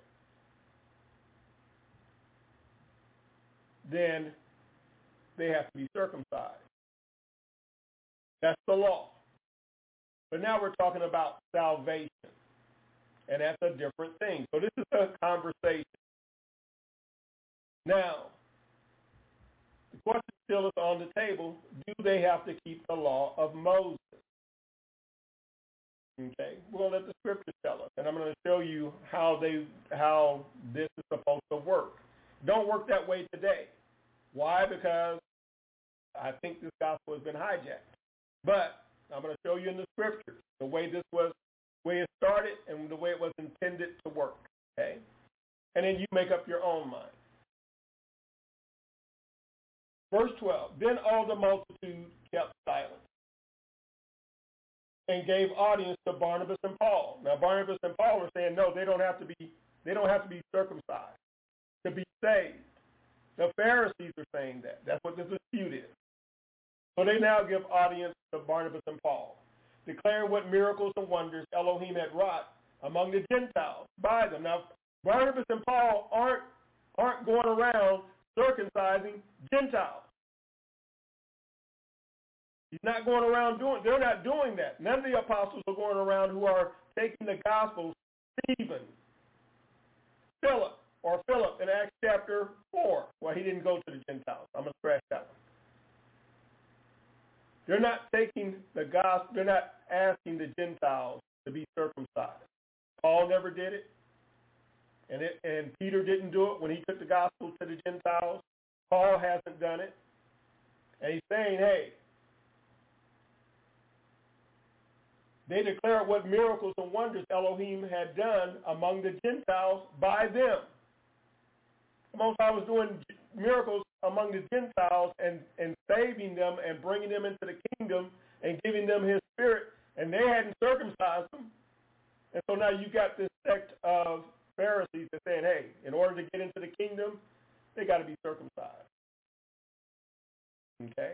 then they have to be circumcised. That's the law. But now we're talking about salvation, and that's a different thing. So this is a conversation. Now, the question still is on the table: do they have to keep the law of Moses? Okay, we're going to let the scripture tell us, and I'm going to show you how they how this is supposed to work. Don't work that way today. Why? Because I think this gospel has been hijacked. But I'm going to show you in the scriptures the way this was, the way it started, and the way it was intended to work. Okay, and then you make up your own mind. Verse twelve, then all the multitude kept silent and gave audience to Barnabas and Paul. Now Barnabas and Paul are saying, no, they don't have to be, they don't have to be circumcised to be saved. The Pharisees are saying that. That's what the dispute is. So they now give audience to Barnabas and Paul, declaring what miracles and wonders Elohim had wrought among the Gentiles by them. Now Barnabas and Paul aren't aren't going around circumcising Gentiles. He's not going around doing, they're not doing that. None of the apostles are going around who are taking the gospel. Stephen, Philip, or Philip in Acts chapter four. Well, he didn't go to the Gentiles. I'm going to scratch that one. They're not taking the gospel, they're not asking the Gentiles to be circumcised. Paul never did it. And, it, and Peter didn't do it when he took the gospel to the Gentiles. Paul hasn't done it. And he's saying, hey, they declared what miracles and wonders Elohim had done among the Gentiles by them. The Most High was doing miracles among the Gentiles and, and saving them and bringing them into the kingdom and giving them his spirit, and they hadn't circumcised them. And so now you got this sect of Pharisees that saying, hey, in order to get into the kingdom, they got to be circumcised. Okay?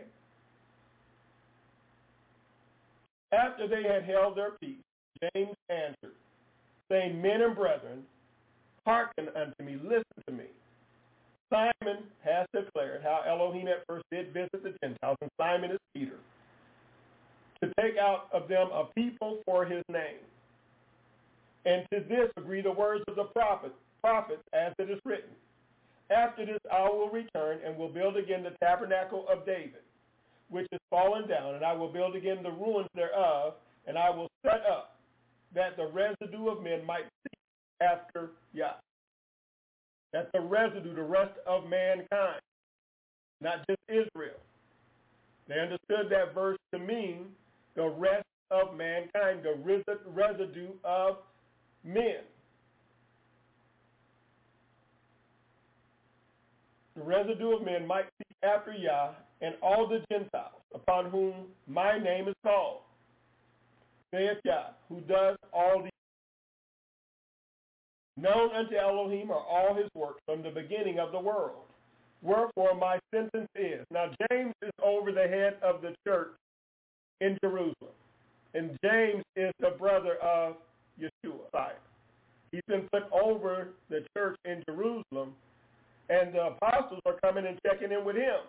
After they had held their peace, James answered, saying, men and brethren, hearken unto me, listen to me. Simon has declared how Elohim at first did visit the Gentiles, and Simon is Peter, to take out of them a people for his name. And to this agree the words of the prophets, prophets, as it is written. After this I will return and will build again the tabernacle of David, which is fallen down, and I will build again the ruins thereof, and I will set up that the residue of men might seek after Yah. That's the residue, the rest of mankind, not just Israel. They understood that verse to mean the rest of mankind, the res- residue of men. The residue of men might seek after Yah, and all the Gentiles upon whom my name is called, saith Yah, who does all these. Known unto Elohim are all his works from the beginning of the world. Wherefore my sentence is. Now James is over the head of the church in Jerusalem. And James is the brother of Yeshua. He's been put over the church in Jerusalem, and the apostles are coming and checking in with him.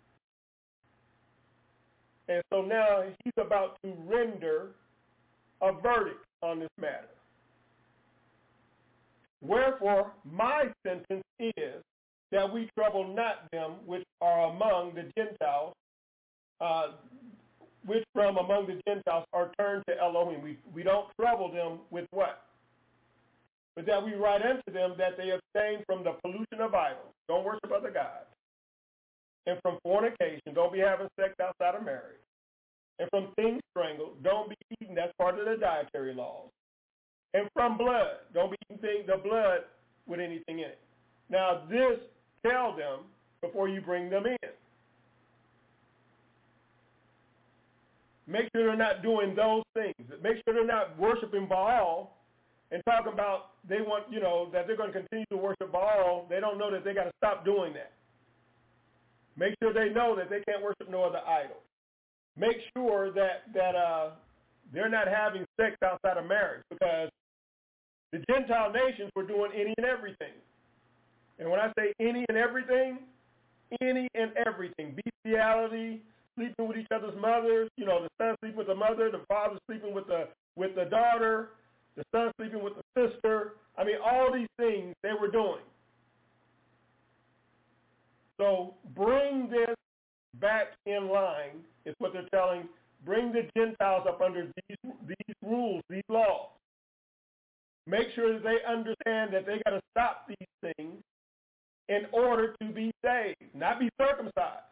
And so now he's about to render a verdict on this matter. Wherefore, my sentence is that we trouble not them which are among the Gentiles, uh, which from among the Gentiles are turned to Elohim. We, we don't trouble them with what? But that we write unto them that they abstain from the pollution of idols. Don't worship other gods. And from fornication. Don't be having sex outside of marriage. And from things strangled. Don't be eating. That's part of the dietary laws. And from blood. Don't be eating the blood with anything in it. Now this, tell them before you bring them in. Make sure they're not doing those things. Make sure they're not worshiping Baal and talking about they want, you know, that they're going to continue to worship Baal. They don't know that they got to stop doing that. Make sure they know that they can't worship no other idol. Make sure that, that uh, they're not having sex outside of marriage, because the Gentile nations were doing any and everything. And when I say any and everything, any and everything, bestiality, sleeping with each other's mothers, you know, the son sleeping with the mother, the father sleeping with the with the daughter, the son sleeping with the sister. I mean, all these things they were doing. So bring this back in line is what they're telling. Bring the Gentiles up under these these rules, these laws. Make sure that they understand that they got to stop these things in order to be saved, not be circumcised.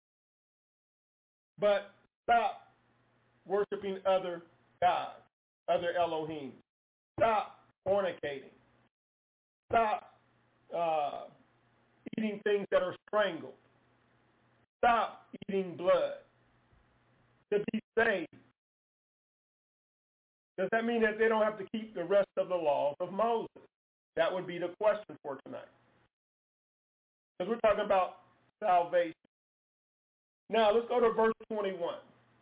But stop worshiping other gods, other Elohim. Stop fornicating. Stop uh, eating things that are strangled. Stop eating blood to be saved. Does that mean that they don't have to keep the rest of the laws of Moses? That would be the question for tonight. Because we're talking about salvation. Now, let's go to verse twenty-one.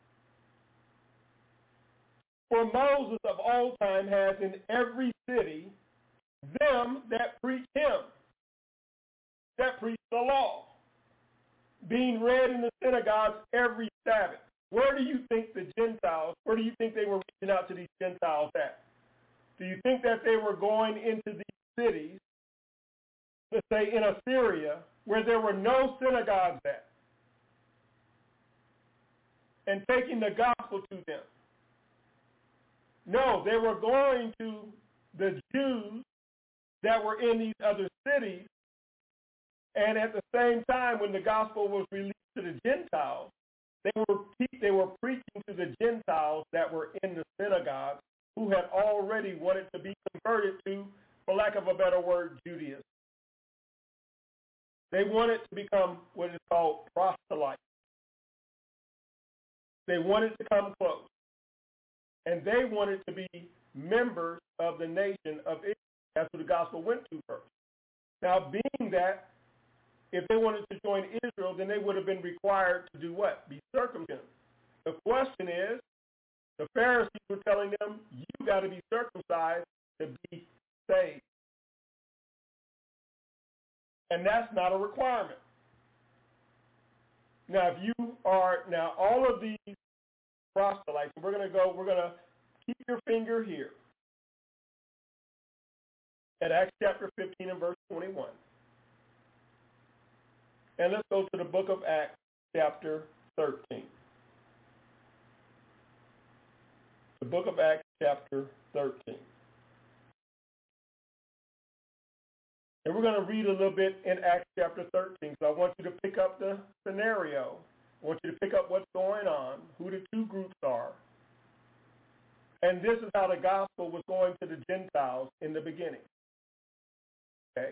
For Moses of old time has in every city them that preach him, that preach the law, being read in the synagogues every Sabbath. Where do you think the Gentiles, where do you think they were reaching out to these Gentiles at? Do you think that they were going into these cities, let's say in Assyria, where there were no synagogues at, and taking the gospel to them? No, they were going to the Jews that were in these other cities, and at the same time when the gospel was released to the Gentiles, they were they were preaching to the Gentiles that were in the synagogues who had already wanted to be converted to, for lack of a better word, Judaism. They wanted to become what is called proselytes. They wanted to come close. And they wanted to be members of the nation of Israel. That's who the gospel went to first. Now, being that, if they wanted to join Israel, then they would have been required to do what? Be circumcised. The question is, the Pharisees were telling them, you got to be circumcised to be saved. And that's not a requirement. Now, if you are, now all of these proselytes, we're going to go, we're going to keep your finger here at Acts chapter fifteen and verse twenty-one. And let's go to the book of Acts chapter thirteen. The book of Acts chapter thirteen. And we're going to read a little bit in Acts chapter thirteen. So I want you to pick up the scenario. I want you to pick up what's going on, who the two groups are. And this is how the gospel was going to the Gentiles in the beginning. Okay?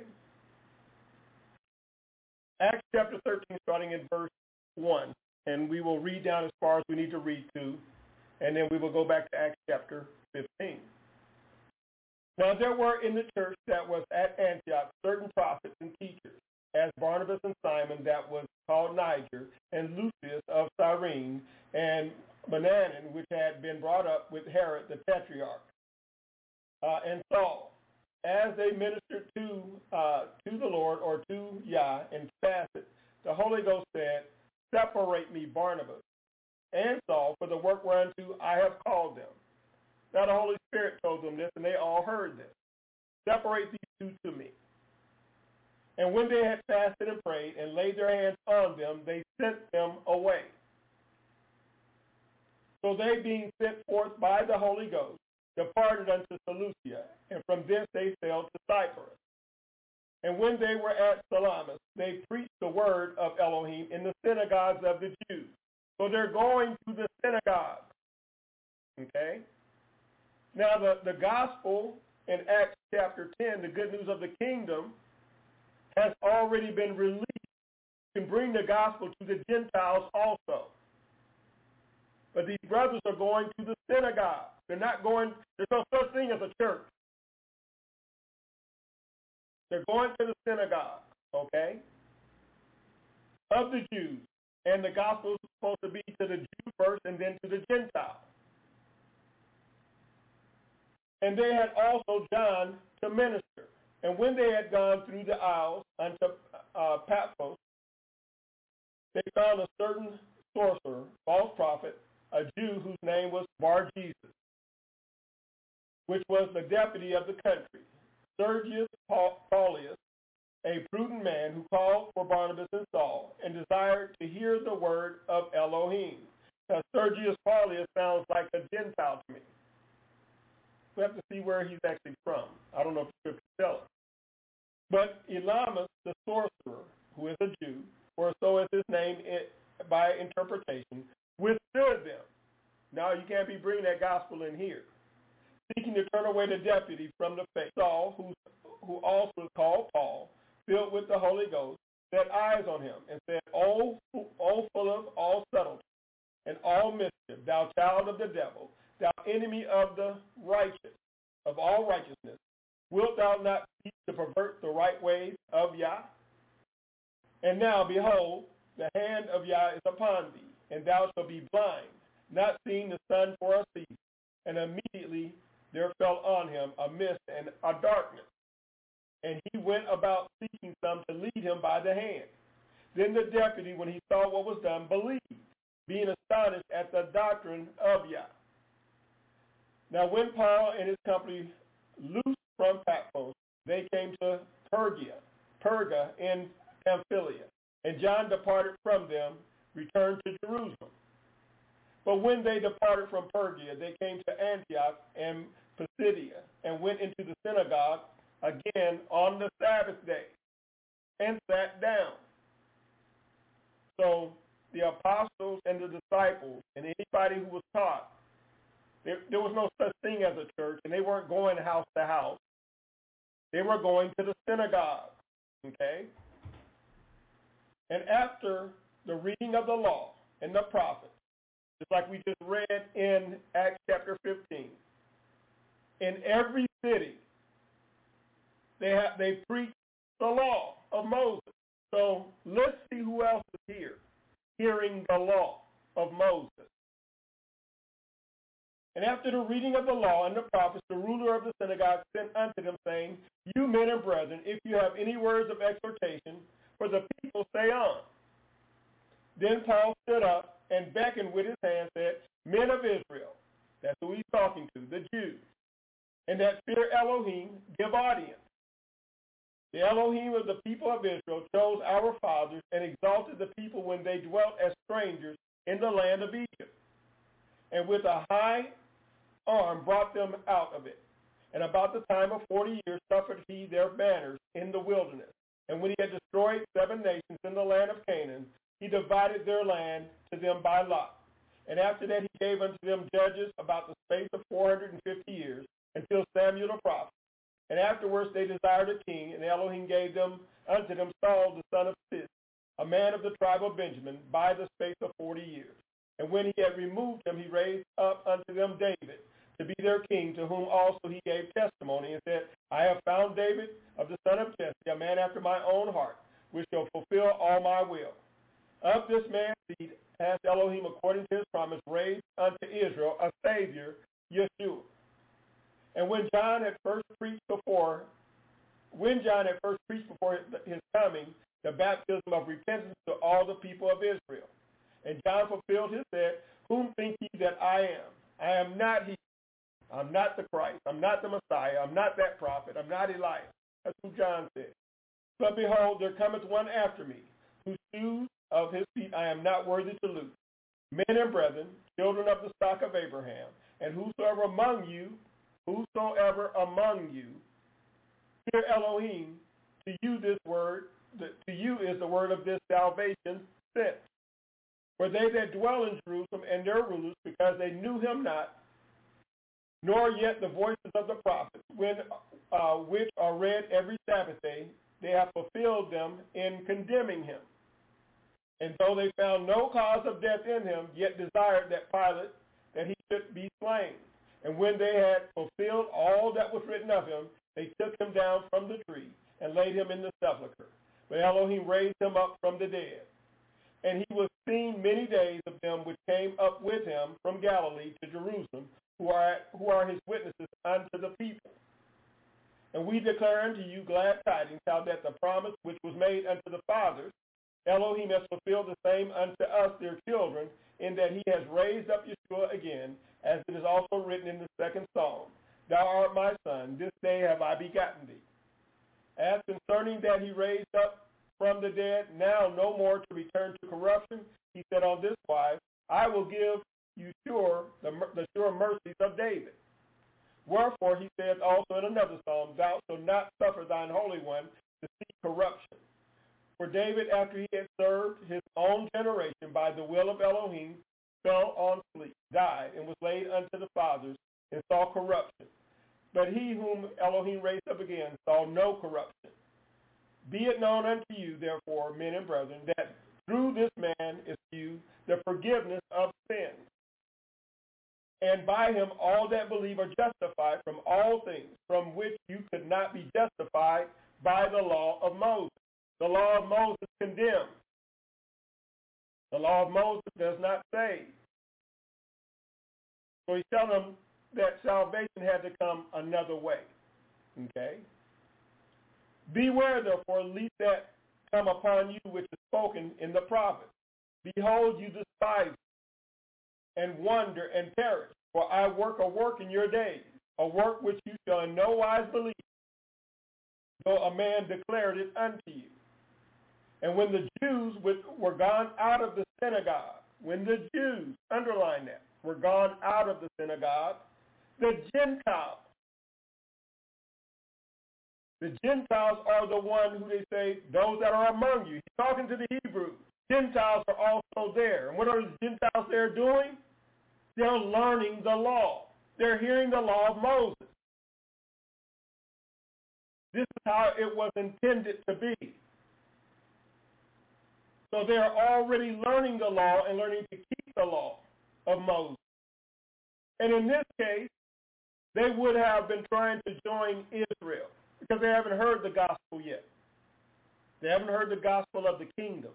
Acts chapter thirteen, starting in verse one. And we will read down as far as we need to read to. And then we will go back to Acts chapter fifteen. Now there were in the church that was at Antioch certain prophets and teachers, as Barnabas and Simon that was called Niger, and Lucius of Cyrene, and Manaen, which had been brought up with Herod the Tetrarch, uh, and Saul. as they ministered to uh, to the Lord or to Yah and fasted, the Holy Ghost said, separate me, Barnabas and Saul, for the work whereunto I have called them. Now the Holy Spirit told them this, and they all heard this. Separate these two to me. And when they had fasted and prayed and laid their hands on them, they sent them away. So they, being sent forth by the Holy Ghost, departed unto Seleucia, and from thence they sailed to Cyprus. And when they were at Salamis, they preached the word of Elohim in the synagogues of the Jews. So they're going to the synagogue. Okay? Now the, the gospel in Acts chapter ten, the good news of the kingdom, has already been released. You can bring the gospel to the Gentiles also. But these brothers are going to the synagogue. They're not going, there's no such thing as a church. They're going to the synagogue, okay, of the Jews. And the gospel is supposed to be to the Jew first and then to the Gentile. And they had also John to minister. And when they had gone through the isles unto uh, Paphos, they found a certain sorcerer, false prophet, a Jew whose name was Bar-Jesus, which was the deputy of the country, Sergius Paulius, a prudent man who called for Barnabas and Saul and desired to hear the word of Elohim. Now, Sergius Paulius sounds like a Gentile to me. We have to see where he's actually from. I don't know if the scripture tells us. But Elymas, the sorcerer, who is a Jew, or so is his name by interpretation, withstood them. Now you can't be bringing that gospel in here. Seeking to turn away the deputy from the faith. Saul, who, who also is called Paul, filled with the Holy Ghost, set eyes on him and said, O, o full of all subtlety and all mischief, thou child of the devil, thou enemy of the righteous, of all righteousness, wilt thou not seek to pervert the right ways of Yah? And now, behold, the hand of Yah is upon thee, and thou shalt be blind, not seeing the sun for a season. And immediately there fell on him a mist and a darkness, and he went about seeking some to lead him by the hand. Then the deputy, when he saw what was done, believed, being astonished at the doctrine of Yah. Now when Paul and his company loosed from Paphos, they came to Pergia, Perga in Pamphylia, and John departed from them, returned to Jerusalem. But when they departed from Pergia, they came to Antioch and Pisidia, and went into the synagogue again on the Sabbath day, and sat down. So the apostles and the disciples and anybody who was taught, there, there was no such thing as a church, and they weren't going house to house. They were going to the synagogue, okay? And after the reading of the law and the prophets, just like we just read in Acts chapter fifteen, in every city, they have they preach the law of Moses. So let's see who else is here, hearing the law of Moses. And after the reading of the law and the prophets, the ruler of the synagogue sent unto them, saying, You men and brethren, if you have any words of exhortation for the people, say on. Then Paul stood up and beckoned with his hand, said, Men of Israel, that's who he's talking to, the Jews, and that fear Elohim, give audience. The Elohim of the people of Israel chose our fathers and exalted the people when they dwelt as strangers in the land of Egypt, and with a high arm brought them out of it. And about the time of forty years suffered he their banners in the wilderness. And when he had destroyed seven nations in the land of Canaan, he divided their land to them by lot. And after that he gave unto them judges about the space of four hundred fifty years, until Samuel the prophet. And afterwards they desired a king, and Elohim gave them unto them Saul the son of Cis, a man of the tribe of Benjamin, by the space of forty years. And when he had removed him, he raised up unto them David, to be their king, to whom also he gave testimony, and said, I have found David of the son of Jesse, a man after my own heart, which shall fulfill all my will. Of this man's seed hath Elohim, according to his promise, raised unto Israel a Savior, Yeshua. And when John had first preached before, when John had first preached before his coming, the baptism of repentance to all the people of Israel. And John fulfilled his said, whom think ye that I am? I am not he. I'm not the Christ. I'm not the Messiah. I'm not that prophet. I'm not Elijah. That's who John said. But behold, there cometh one after me, whose shoes of his feet I am not worthy to loose. Men and brethren, children of the stock of Abraham, and whosoever among you, whosoever among you, hear Elohim, to you this word, to you is the word of this salvation sent. For they that dwell in Jerusalem and their rulers, because they knew him not, nor yet the voices of the prophets, when, uh, which are read every Sabbath day, they have fulfilled them in condemning him. And though they found no cause of death in him, yet desired that Pilate, that he should be slain. And when they had fulfilled all that was written of him, they took him down from the tree and laid him in the sepulchre. But Elohim raised him up from the dead. And he was seen many days of them which came up with him from Galilee to Jerusalem, who are, who are his witnesses unto the people. And we declare unto you glad tidings, how that the promise which was made unto the fathers, Elohim has fulfilled the same unto us, their children, in that he has raised up Yeshua again, as it is also written in the second psalm, Thou art my son, this day have I begotten thee. As concerning that he raised up from the dead, now no more to return to corruption, he said on this wise, I will give you sure the, the sure mercies of David. Wherefore he saith also in another psalm, Thou shalt not suffer thine Holy One to see corruption. For David, after he had served his own generation by the will of Elohim, fell on sleep, died, and was laid unto the fathers, and saw corruption. But he whom Elohim raised up again saw no corruption. Be it known unto you, therefore, men and brethren, that through this man is you the forgiveness of sins. And by him all that believe are justified from all things from which you could not be justified by the law of Moses. The law of Moses condemns. The law of Moses does not save. So he's telling them that salvation had to come another way. Okay? Beware, therefore, lest that come upon you which is spoken in the prophets. Behold, you despise and wonder and perish. For I work a work in your days, a work which you shall in no wise believe, though a man declared it unto you. And when the Jews were gone out of the synagogue, when the Jews, underline that, were gone out of the synagogue, the Gentiles, the Gentiles are the one who they say, those that are among you. He's talking to the Hebrews. Gentiles are also there. And what are the Gentiles there doing? They're learning the law. They're hearing the law of Moses. This is how it was intended to be. So they're already learning the law and learning to keep the law of Moses. And in this case, they would have been trying to join Israel because they haven't heard the gospel yet. They haven't heard the gospel of the kingdom.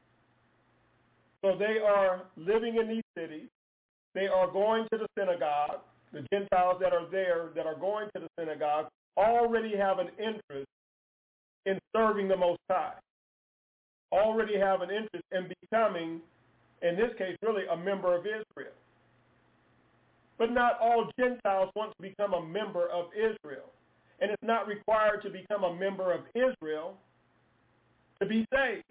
So they are living in these cities. They are going to the synagogue. The Gentiles that are there that are going to the synagogue already have an interest in serving the Most High, already have an interest in becoming, in this case, really a member of Israel. But not all Gentiles want to become a member of Israel. And it's not required to become a member of Israel to be saved.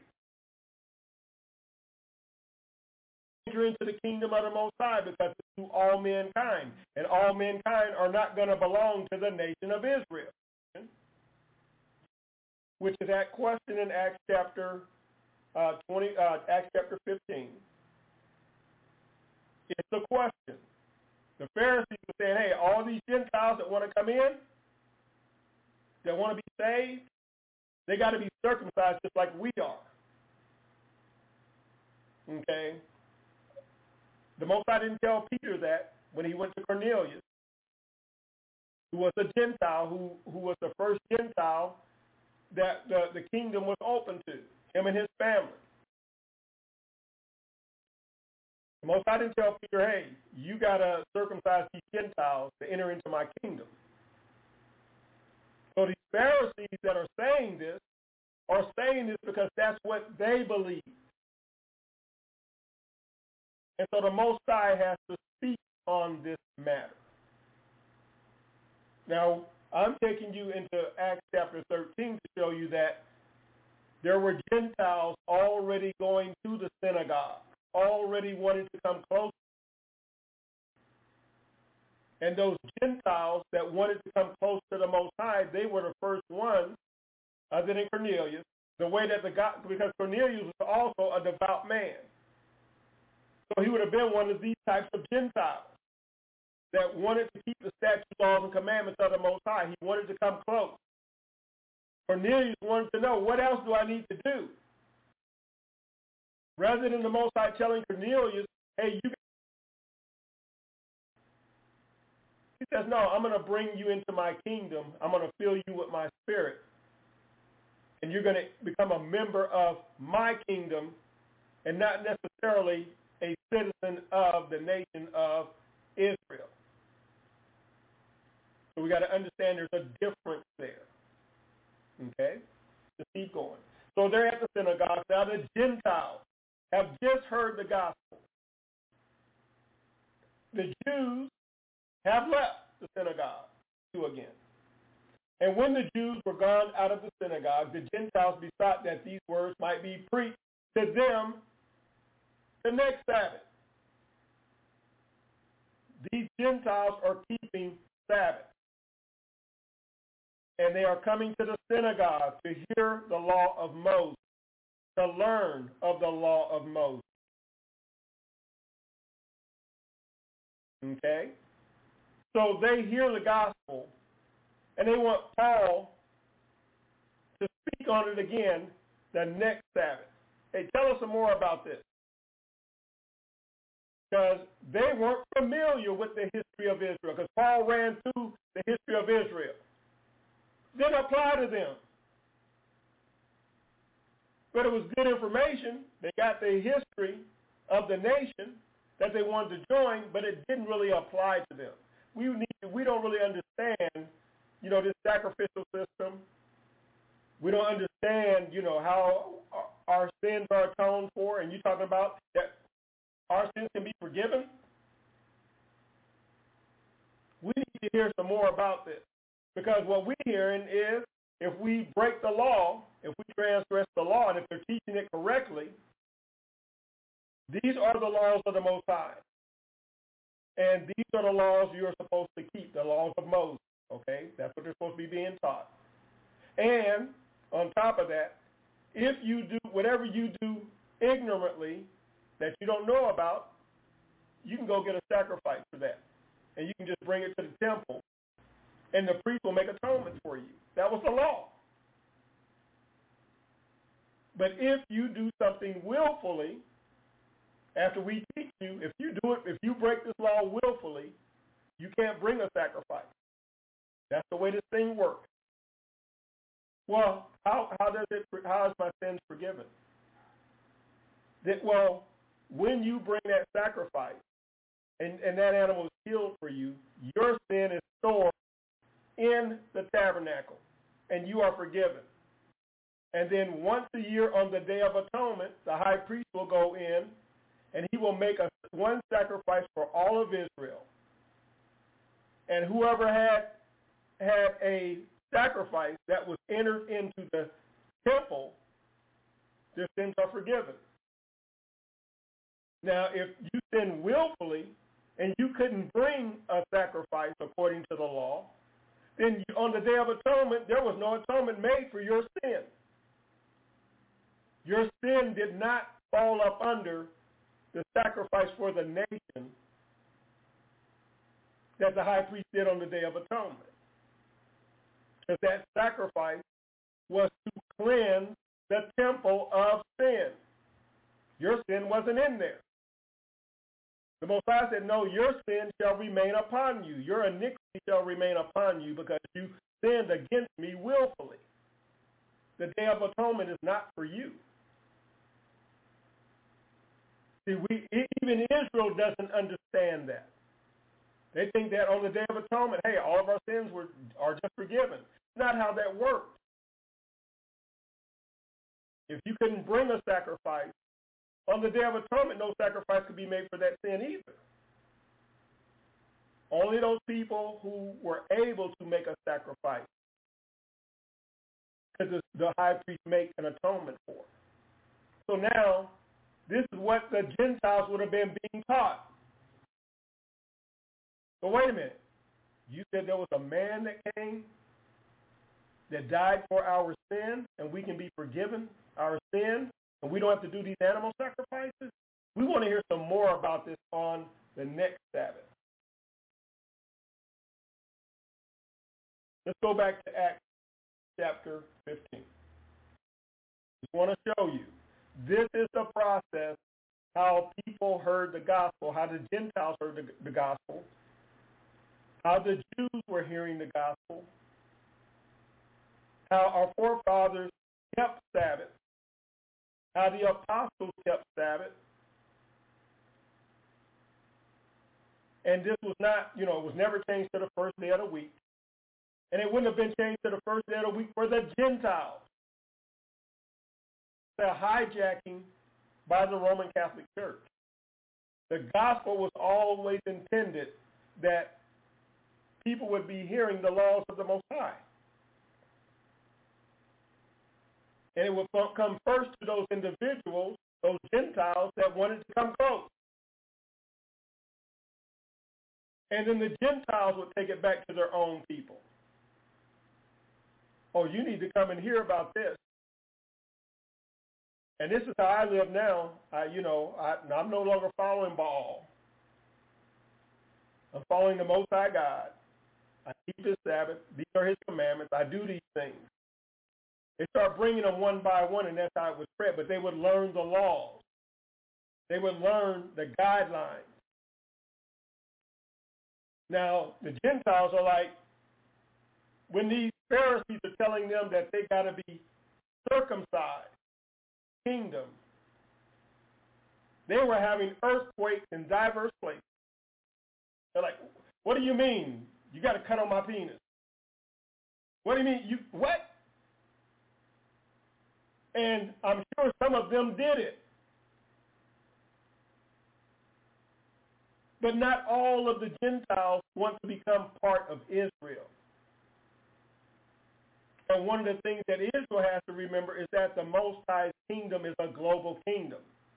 Enter into the kingdom of the Most High because it's to all mankind. And all mankind are not going to belong to the nation of Israel. Which is that question in Acts chapter uh, twenty, uh, Acts chapter fifteen. It's the question. The Pharisees were saying, hey, all these Gentiles that want to come in, that want to be saved, they got to be circumcised just like we are. Okay? The Most High didn't tell Peter that when he went to Cornelius, who was a Gentile, who, who was the first Gentile that the, the kingdom was open to, him and his family. The Most High didn't tell Peter, hey, you got to circumcise these Gentiles to enter into my kingdom. So these Pharisees that are saying this are saying this because that's what they believe. And so the Most High has to speak on this matter. Now, I'm taking you into Acts chapter thirteen to show you that there were Gentiles already going to the synagogue, already wanting to come close. And those Gentiles that wanted to come close to the Most High, they were the first ones, other than Cornelius, the way that the God, because Cornelius was also a devout man. So he would have been one of these types of Gentiles that wanted to keep the statutes, laws, and commandments of the Most High. He wanted to come close. Cornelius wanted to know, what else do I need to do? Rather than the Most High telling Cornelius, hey, you he says, no, I'm going to bring you into my kingdom. I'm going to fill you with my spirit. And you're going to become a member of my kingdom and not necessarily a citizen of the nation of Israel. So we got to understand there's a difference there. Okay? Let's keep going. So they're at the synagogue. Now the Gentiles have just heard the gospel. The Jews have left the synagogue to again. And when the Jews were gone out of the synagogue, the Gentiles besought that these words might be preached to them the next Sabbath. These Gentiles are keeping Sabbath. And they are coming to the synagogue to hear the law of Moses, to learn of the law of Moses. Okay? So they hear the gospel, and they want Paul to speak on it again the next Sabbath. Hey, tell us some more about this. Because they weren't familiar with the history of Israel, because Paul ran through the history of Israel. Didn't apply to them. But it was good information. They got the history of the nation that they wanted to join, but it didn't really apply to them. We need, we don't really understand, you know, this sacrificial system. We don't understand, you know, how our sins are atoned for, and you're talking about that our sins can be forgiven. We need to hear some more about this, because what we're hearing is if we break the law, if we transgress the law, and if they're teaching it correctly, these are the laws of the Most High. And these are the laws you're supposed to keep, the laws of Moses, okay? That's what they're supposed to be being taught. And on top of that, if you do whatever you do ignorantly that you don't know about, you can go get a sacrifice for that. And you can just bring it to the temple, and the priest will make atonement for you. That was the law. But if you do something willfully, after we teach you, if you do it, if you break this law willfully, you can't bring a sacrifice. That's the way this thing works. Well, how how does it? How is my sins forgiven? That well, when you bring that sacrifice, and, and that animal is killed for you, your sin is stored in the tabernacle, and you are forgiven. And then once a year on the Day of Atonement, the high priest will go in, and he will make a one sacrifice for all of Israel. And whoever had had a sacrifice that was entered into the temple, their sins are forgiven. Now, if you sin willfully and you couldn't bring a sacrifice according to the law, then on the Day of Atonement, there was no atonement made for your sin. Your sin did not fall up under the sacrifice for the nation that the high priest did on the Day of Atonement. Because that sacrifice was to cleanse the temple of sin. Your sin wasn't in there. The Most High said, no, your sin shall remain upon you. Your iniquity shall remain upon you because you sinned against me willfully. The Day of Atonement is not for you. See, we, even Israel doesn't understand that. They think that on the Day of Atonement, hey, all of our sins were are just forgiven. It's not how that works. If you couldn't bring a sacrifice, on the Day of Atonement, no sacrifice could be made for that sin either. Only those people who were able to make a sacrifice could the, the high priest make an atonement for. So now, this is what the Gentiles would have been being taught. But wait a minute. You said there was a man that came that died for our sin, and we can be forgiven our sin, and we don't have to do these animal sacrifices? We want to hear some more about this on the next Sabbath. Let's go back to Acts chapter fifteen. Just want to show you. This is the process how people heard the gospel, how the Gentiles heard the, the gospel, how the Jews were hearing the gospel, how our forefathers kept Sabbath, how the apostles kept Sabbath. And this was not, you know, it was never changed to the first day of the week. And it wouldn't have been changed to the first day of the week for the Gentiles. The hijacking by the Roman Catholic Church. The gospel was always intended that people would be hearing the laws of the Most High. And it would come first to those individuals, those Gentiles that wanted to come close. And then the Gentiles would take it back to their own people. Oh, you need to come and hear about this. And this is how I live now. I, you know, I, I'm no longer following Baal. I'm following the Most High God. I keep His Sabbath. These are His commandments. I do these things. They start bringing them one by one, and that's how it was spread. But they would learn the laws. They would learn the guidelines. Now, the Gentiles are like, when these Pharisees are telling them that they got to be circumcised, kingdom, they were having earthquakes in diverse places. They're like, what do you mean? You got to cut on my penis. What do you mean? You what? And I'm sure some of them did it. But not all of the Gentiles want to become part of Israel. And one of the things that Israel has to remember is that the Most High's kingdom is a global kingdom.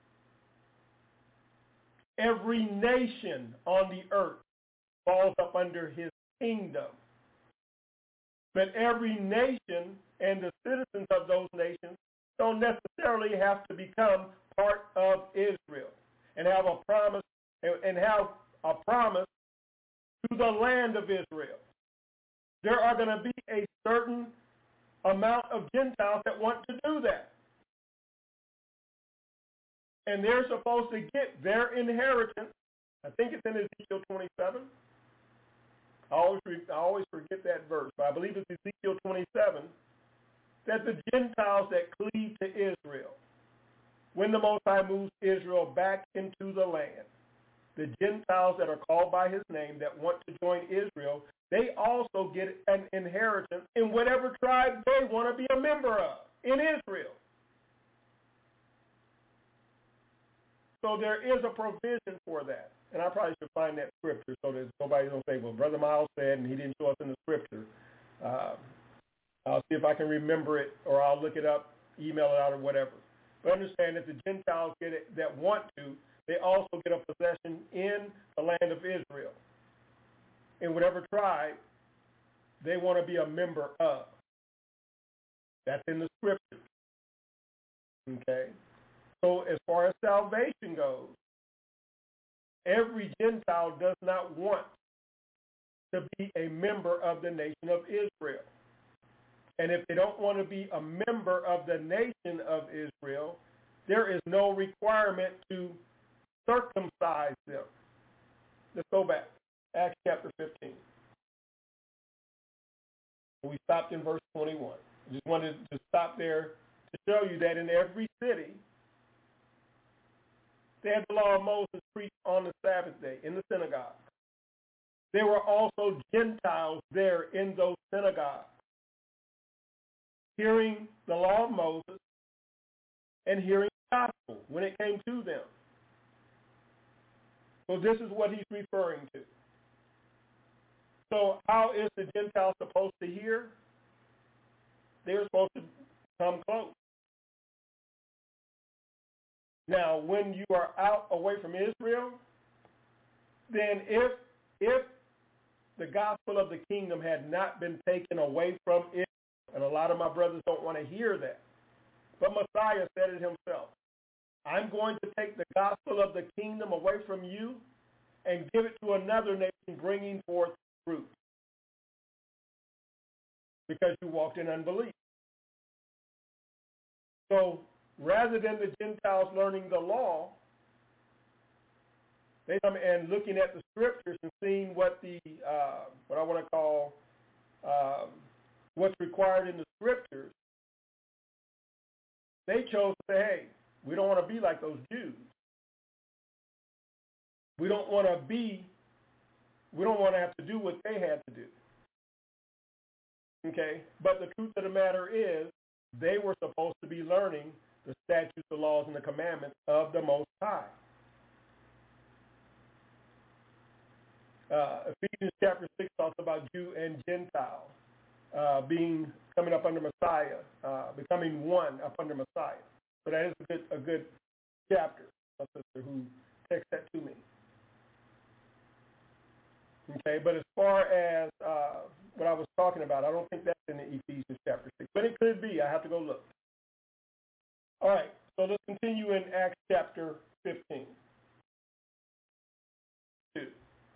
Every nation on the earth falls up under His kingdom. But every nation and the citizens of those nations don't necessarily have to become part of Israel and have a promise and have a promise to the land of Israel. There are going to be a certain amount of Gentiles that want to do that. And they're supposed to get their inheritance. I think it's in Ezekiel twenty-seven. I always, I always forget that verse, but I believe it's Ezekiel twenty-seven, that the Gentiles that cleave to Israel, when the Most High moves Israel back into the land, the Gentiles that are called by His name that want to join Israel, they also get an inheritance in whatever tribe they want to be a member of in Israel. So there is a provision for that. And I probably should find that scripture so that nobody don't say, well, Brother Miles said and he didn't show us in the scripture. Uh, I'll see if I can remember it, or I'll look it up, email it out, or whatever. But understand that the Gentiles get it, that want to, they also get a possession in the land of Israel, in whatever tribe they want to be a member of. That's in the scripture. Okay? So as far as salvation goes, every Gentile does not want to be a member of the nation of Israel. And if they don't want to be a member of the nation of Israel, there is no requirement to circumcise them. Let's go back. Acts chapter fifteen. We stopped in verse twenty-one. I just wanted to stop there to show you that in every city, they had the law of Moses preached on the Sabbath day in the synagogue. there were also Gentiles there in those synagogues, hearing the law of Moses and hearing the gospel when it came to them. So this is what he's referring to. So how is the Gentile supposed to hear? They're supposed to come close. Now, when you are out away from Israel, then if if the gospel of the kingdom had not been taken away from Israel, and a lot of my brothers don't want to hear that, but Messiah said it himself, I'm going to take the gospel of the kingdom away from you and give it to another nation, bringing forth fruit, because you walked in unbelief. So rather than the Gentiles learning the law, they come and looking at the scriptures and seeing what the uh, what I want to call um, what's required in the scriptures. They chose to say, hey, we don't want to be like those Jews. We don't want to be, we don't want to have to do what they had to do. Okay? But the truth of the matter is, they were supposed to be learning the statutes, the laws, and the commandments of the Most High. Uh, Ephesians chapter six talks about Jew and Gentile uh, being coming up under Messiah, uh, becoming one up under Messiah. So that is a good, a good chapter, my sister who texted that to me. Okay, but as far as uh, what I was talking about, I don't think that's in the Ephesians chapter six, but it could be. I have to go look. All right, so let's continue in Acts chapter fifteen. Two.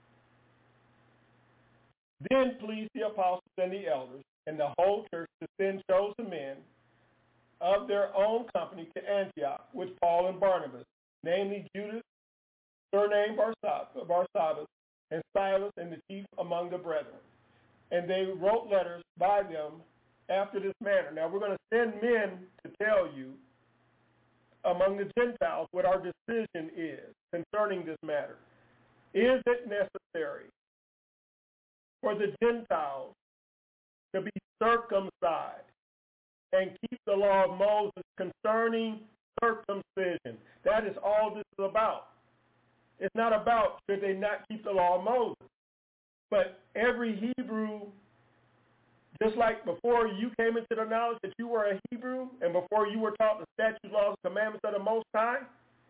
Then pleased the apostles and the elders and the whole church to send chosen men of their own company to Antioch with Paul and Barnabas, namely Judas, surnamed Barsabbas, and Silas, and the chief among the brethren. And they wrote letters by them after this manner. Now we're going to send men to tell you among the Gentiles what our decision is concerning this matter. Is it necessary for the Gentiles to be circumcised and keep the law of Moses concerning circumcision? That is all this is about. It's not about should they not keep the law of Moses. But every Hebrew, just like before you came into the knowledge that you were a Hebrew and before you were taught the statutes, laws, and commandments of the Most High,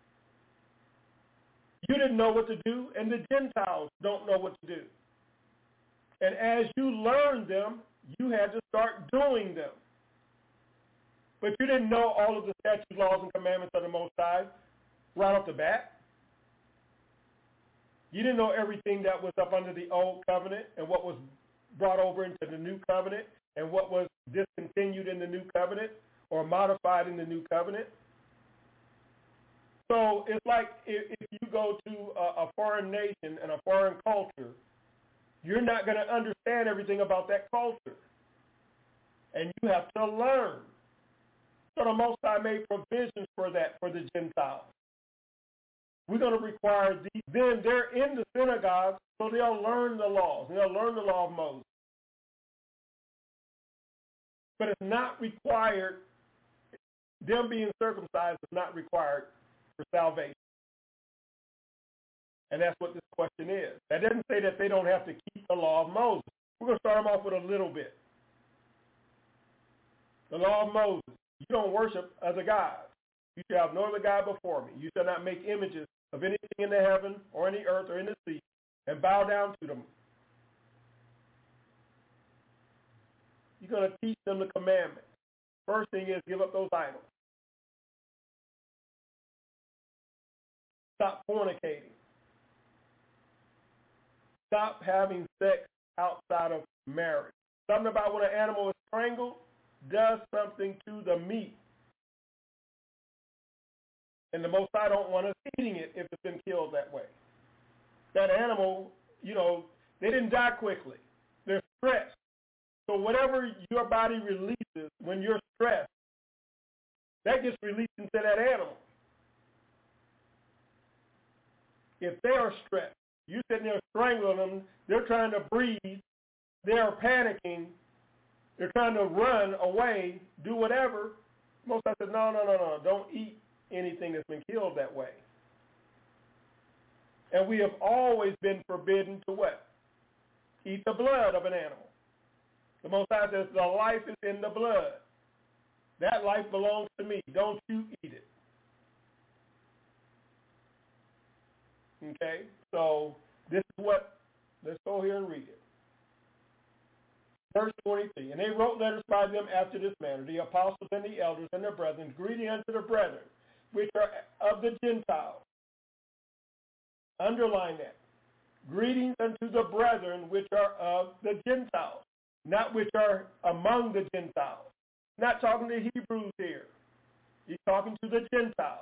you didn't know what to do, and the Gentiles don't know what to do. And as you learned them, you had to start doing them. But you didn't know all of the statutes, laws, and commandments of the Most High right off the bat. You didn't know everything that was up under the old covenant and what was brought over into the new covenant and what was discontinued in the new covenant or modified in the new covenant. So it's like if, if you go to a, a foreign nation and a foreign culture, you're not going to understand everything about that culture. And you have to learn. So the Most High made provisions for that for the Gentiles. We're going to require these. Then they're in the synagogues, so they'll learn the laws. They'll learn the law of Moses. But it's not required, them being circumcised is not required for salvation. And that's what this question is. That doesn't say that they don't have to keep the law of Moses. We're going to start them off with a little bit. The law of Moses. You don't worship other gods. You shall have no other God before me. You shall not make images of anything in the heaven or in the earth or in the sea and bow down to them. You're going to teach them the commandments. First thing is give up those idols. Stop fornicating. Stop having sex outside of marriage. Something about when an animal is strangled does something to the meat. And the Most High don't want us eating it if it's been killed that way. That animal, you know, they didn't die quickly. They're stressed. So whatever your body releases when you're stressed, that gets released into that animal. If they are stressed, You're sitting there strangling them. They're trying to breathe. They're panicking. They're trying to run away, do whatever. Moses said, no, no, no, no. Don't eat anything that's been killed that way. And we have always been forbidden to what? Eat the blood of an animal. The Most High says the life is in the blood. That life belongs to me. Don't you eat it. Okay? So this is what, let's go here and read it. Verse twenty-three, and they wrote letters by them after this manner, the apostles and the elders and their brethren, greeting unto the brethren, which are of the Gentiles. Underline that. Greetings unto the brethren which are of the Gentiles, not which are among the Gentiles. Not talking to Hebrews here. He's talking to the Gentiles.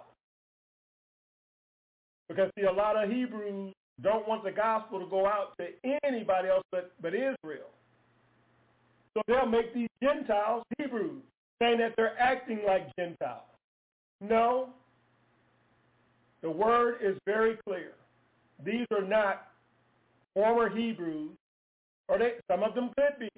Because, see, a lot of Hebrews don't want the gospel to go out to anybody else but, but Israel. So they'll make these Gentiles Hebrews, saying that they're acting like Gentiles. No. The word is very clear. These are not former Hebrews, or they, some of them could be.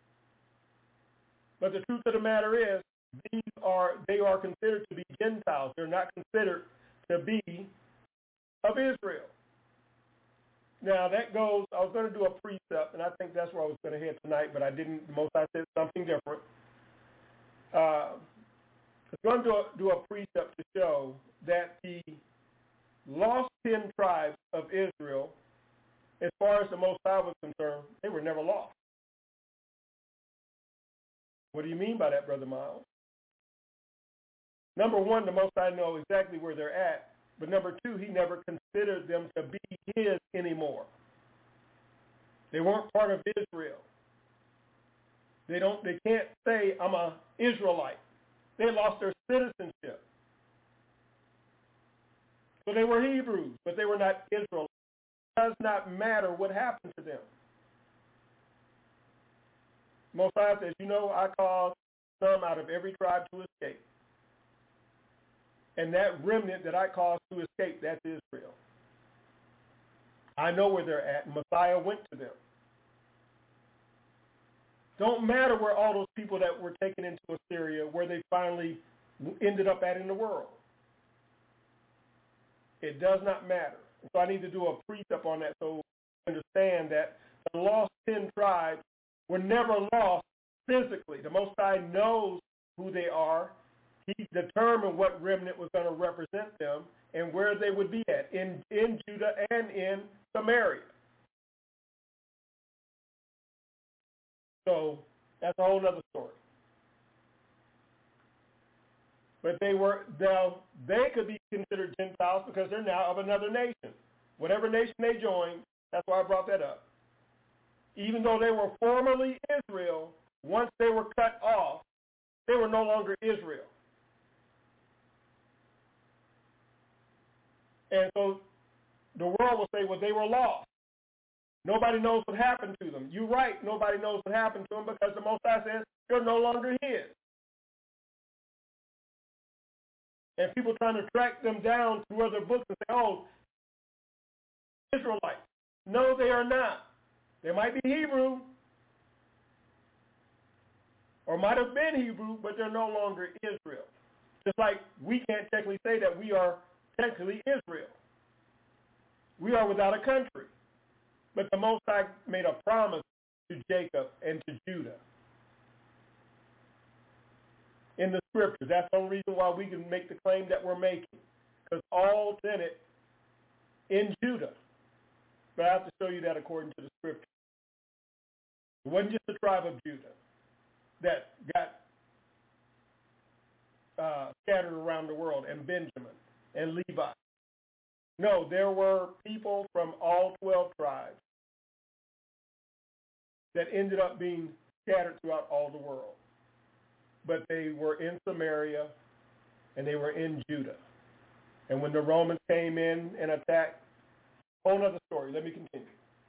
But the truth of the matter is, these are they are considered to be Gentiles. They're not considered to be of Israel. Now that goes, I was going to do a precept, and I think that's where I was going to head tonight, but I didn't. Most I said something different. Uh, I was going to do a, do a precept to show that the lost ten tribes of Israel, as far as the Most High was concerned, they were never lost. What do you mean by that, Brother Miles? Number one, the Most High knows exactly where they're at. But number two, he never considered them to be his anymore. They weren't part of Israel. They don't. They can't say, I'm an Israelite. They lost their citizenship. So they were Hebrews, but they were not Israelites. It does not matter what happened to them. Most High says, you know, I caused some out of every tribe to escape. And that remnant that I caused to escape, that's Israel. I know where they're at. Messiah went to them. Don't matter where all those people that were taken into Assyria, where they finally ended up at in the world. It does not matter. So I need to do a precept on that so we understand that the lost ten tribes were never lost physically. The Most High knows who they are. He determined what remnant was going to represent them and where they would be at, in, in Judah and in Samaria. So that's a whole other story. But they were, now, they could be considered Gentiles because they're now of another nation. Whatever nation they joined, that's why I brought that up. Even though they were formerly Israel, once they were cut off, they were no longer Israel. And so the world will say, well, they were lost. Nobody knows what happened to them. You're right, nobody knows what happened to them because the Most High says they're no longer his. And people trying to track them down through other books and say, oh, Israelites. No, they are not. They might be Hebrew or might have been Hebrew, but they're no longer Israel. Just like we can't technically say that we are technically Israel. We are without a country. But the Most High made a promise to Jacob and to Judah. In the scriptures. That's the only reason why we can make the claim that we're making. Because all tenet in Judah. But I have to show you that according to the scripture. It wasn't just the tribe of Judah that got uh, scattered around the world, and Benjamin and Levi. No, there were people from all twelve tribes that ended up being scattered throughout all the world. But they were in Samaria and they were in Judah. And when the Romans came in and attacked, whole other story. Let me continue.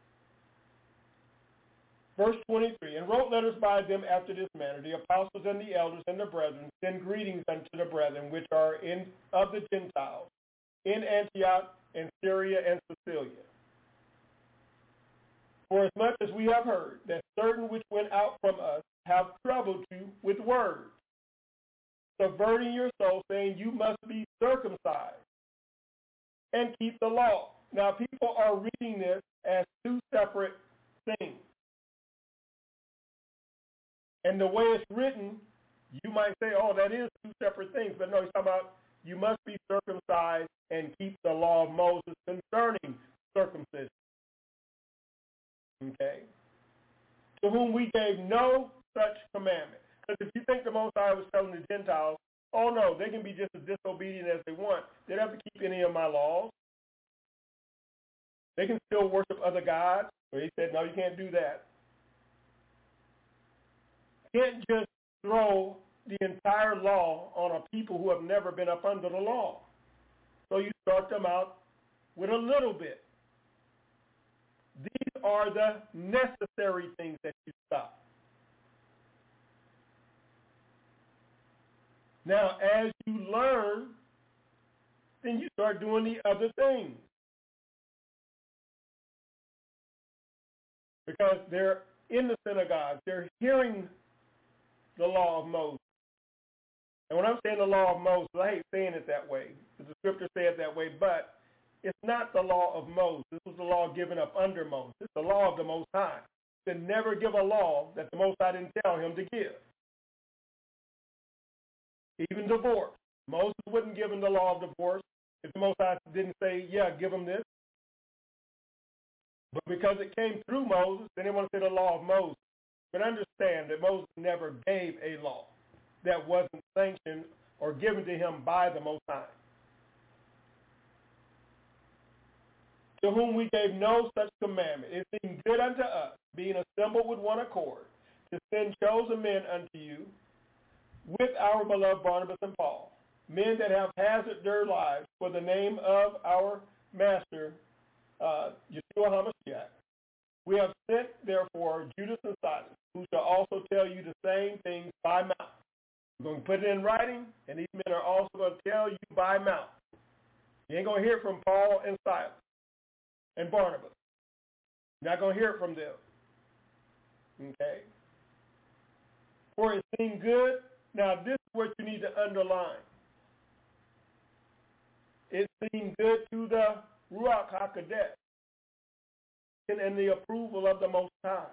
Verse twenty-three, and wrote letters by them after this manner, the apostles and the elders and the brethren, send greetings unto the brethren which are in of the Gentiles, in Antioch and Syria and Cilicia. For as much as we have heard that certain which went out from us have troubled you with words, subverting your soul, saying you must be circumcised and keep the law. Now, people are reading this as two separate things. And the way it's written, you might say, oh, that is two separate things. But no, he's talking about you must be circumcised and keep the law of Moses concerning circumcision. Okay? To whom we gave no such commandment. Because if you think the Most High was telling the Gentiles, oh, no, they can be just as disobedient as they want. They don't have to keep any of my laws. They can still worship other gods. But he said, no, you can't do that. You can't just throw the entire law on a people who have never been up under the law. So you start them out with a little bit. These are the necessary things that you stop. Now, as you learn, then you start doing the other things. Because they're in the synagogues, they're hearing the law of Moses. And when I'm saying the law of Moses, I hate saying it that way, because the scripture says it that way, but it's not the law of Moses. This was the law given up under Moses. It's the law of the Most High. To never give a law that the Most High didn't tell him to give. Even divorce. Moses wouldn't give him the law of divorce if the Most High didn't say, yeah, give him this. But because it came through Moses, then they want to say the law of Moses. But understand that Moses never gave a law that wasn't sanctioned or given to him by the Most High. To whom we gave no such commandment. It seemed good unto us, being assembled with one accord, to send chosen men unto you, with our beloved Barnabas and Paul, men that have hazarded their lives for the name of our Master, uh, Yeshua HaMashiach. We have sent, therefore, Judas and Silas, who shall also tell you the same things by mouth. We're going to put it in writing, and these men are also going to tell you by mouth. You ain't going to hear it from Paul and Silas and Barnabas. You're not going to hear it from them. Okay? For it seemed good. Now, this is what you need to underline. It seemed good to the Ruach HaKodesh and, and the approval of the Most High.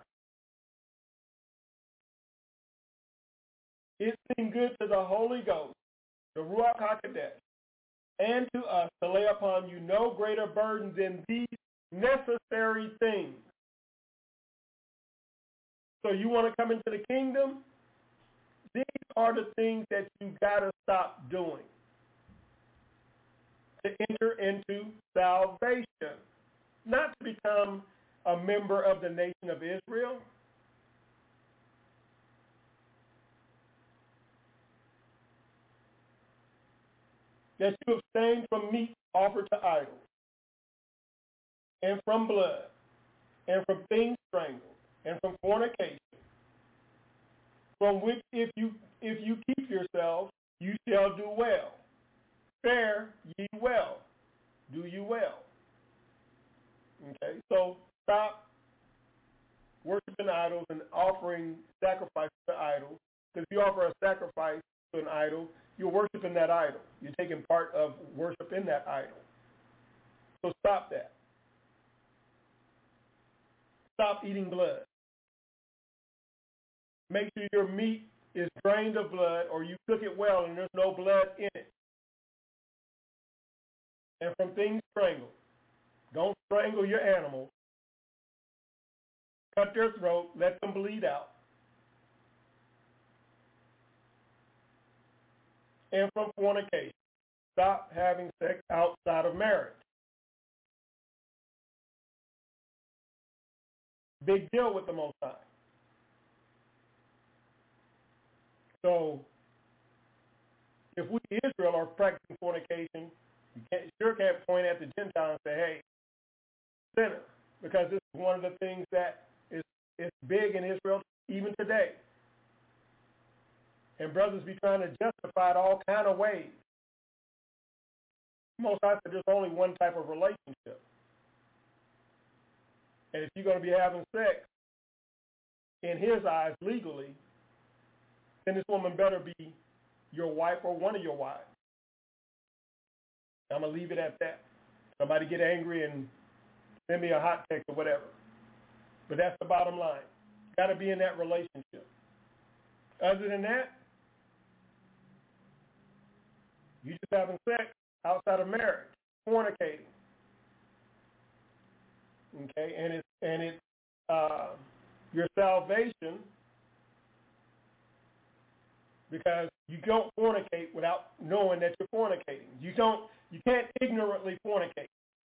It seemed good to the Holy Ghost, the Ruach HaKodesh, and to us to lay upon you no greater burden than these necessary things. So you want to come into the kingdom? These are the things that you got to stop doing to enter into salvation, not to become a member of the nation of Israel. That you abstain from meat offered to idols, and from blood, and from things strangled, and from fornication, from which if you if you keep yourselves, you shall do well. Fare ye well. Do you well. Okay, so stop worshiping idols and offering sacrifices to idols. Because if you offer a sacrifice to an idol, you're worshiping that idol. You're taking part of worship in that idol. So stop that. Stop eating blood. Make sure your meat is drained of blood, or you cook it well and there's no blood in it. And from things strangled. Don't strangle your animals. Cut their throat, let them bleed out. And from fornication. Stop having sex outside of marriage. Big deal with the Most High. So, if we Israel are practicing fornication, you can't, sure can't point at the Gentile and say, hey, sinner, because this is one of the things that is, is big in Israel even today. And brothers be trying to justify it all kind of ways. Most I said there's only one type of relationship. And if you're going to be having sex in his eyes legally, then this woman better be your wife or one of your wives. I'm going to leave it at that. Somebody get angry and send me a hot text or whatever. But that's the bottom line. Got to be in that relationship. Other than that, you just having sex outside of marriage, fornicating. Okay, and it's and it's uh, your salvation, because you don't fornicate without knowing that you're fornicating. You don't. You can't ignorantly fornicate.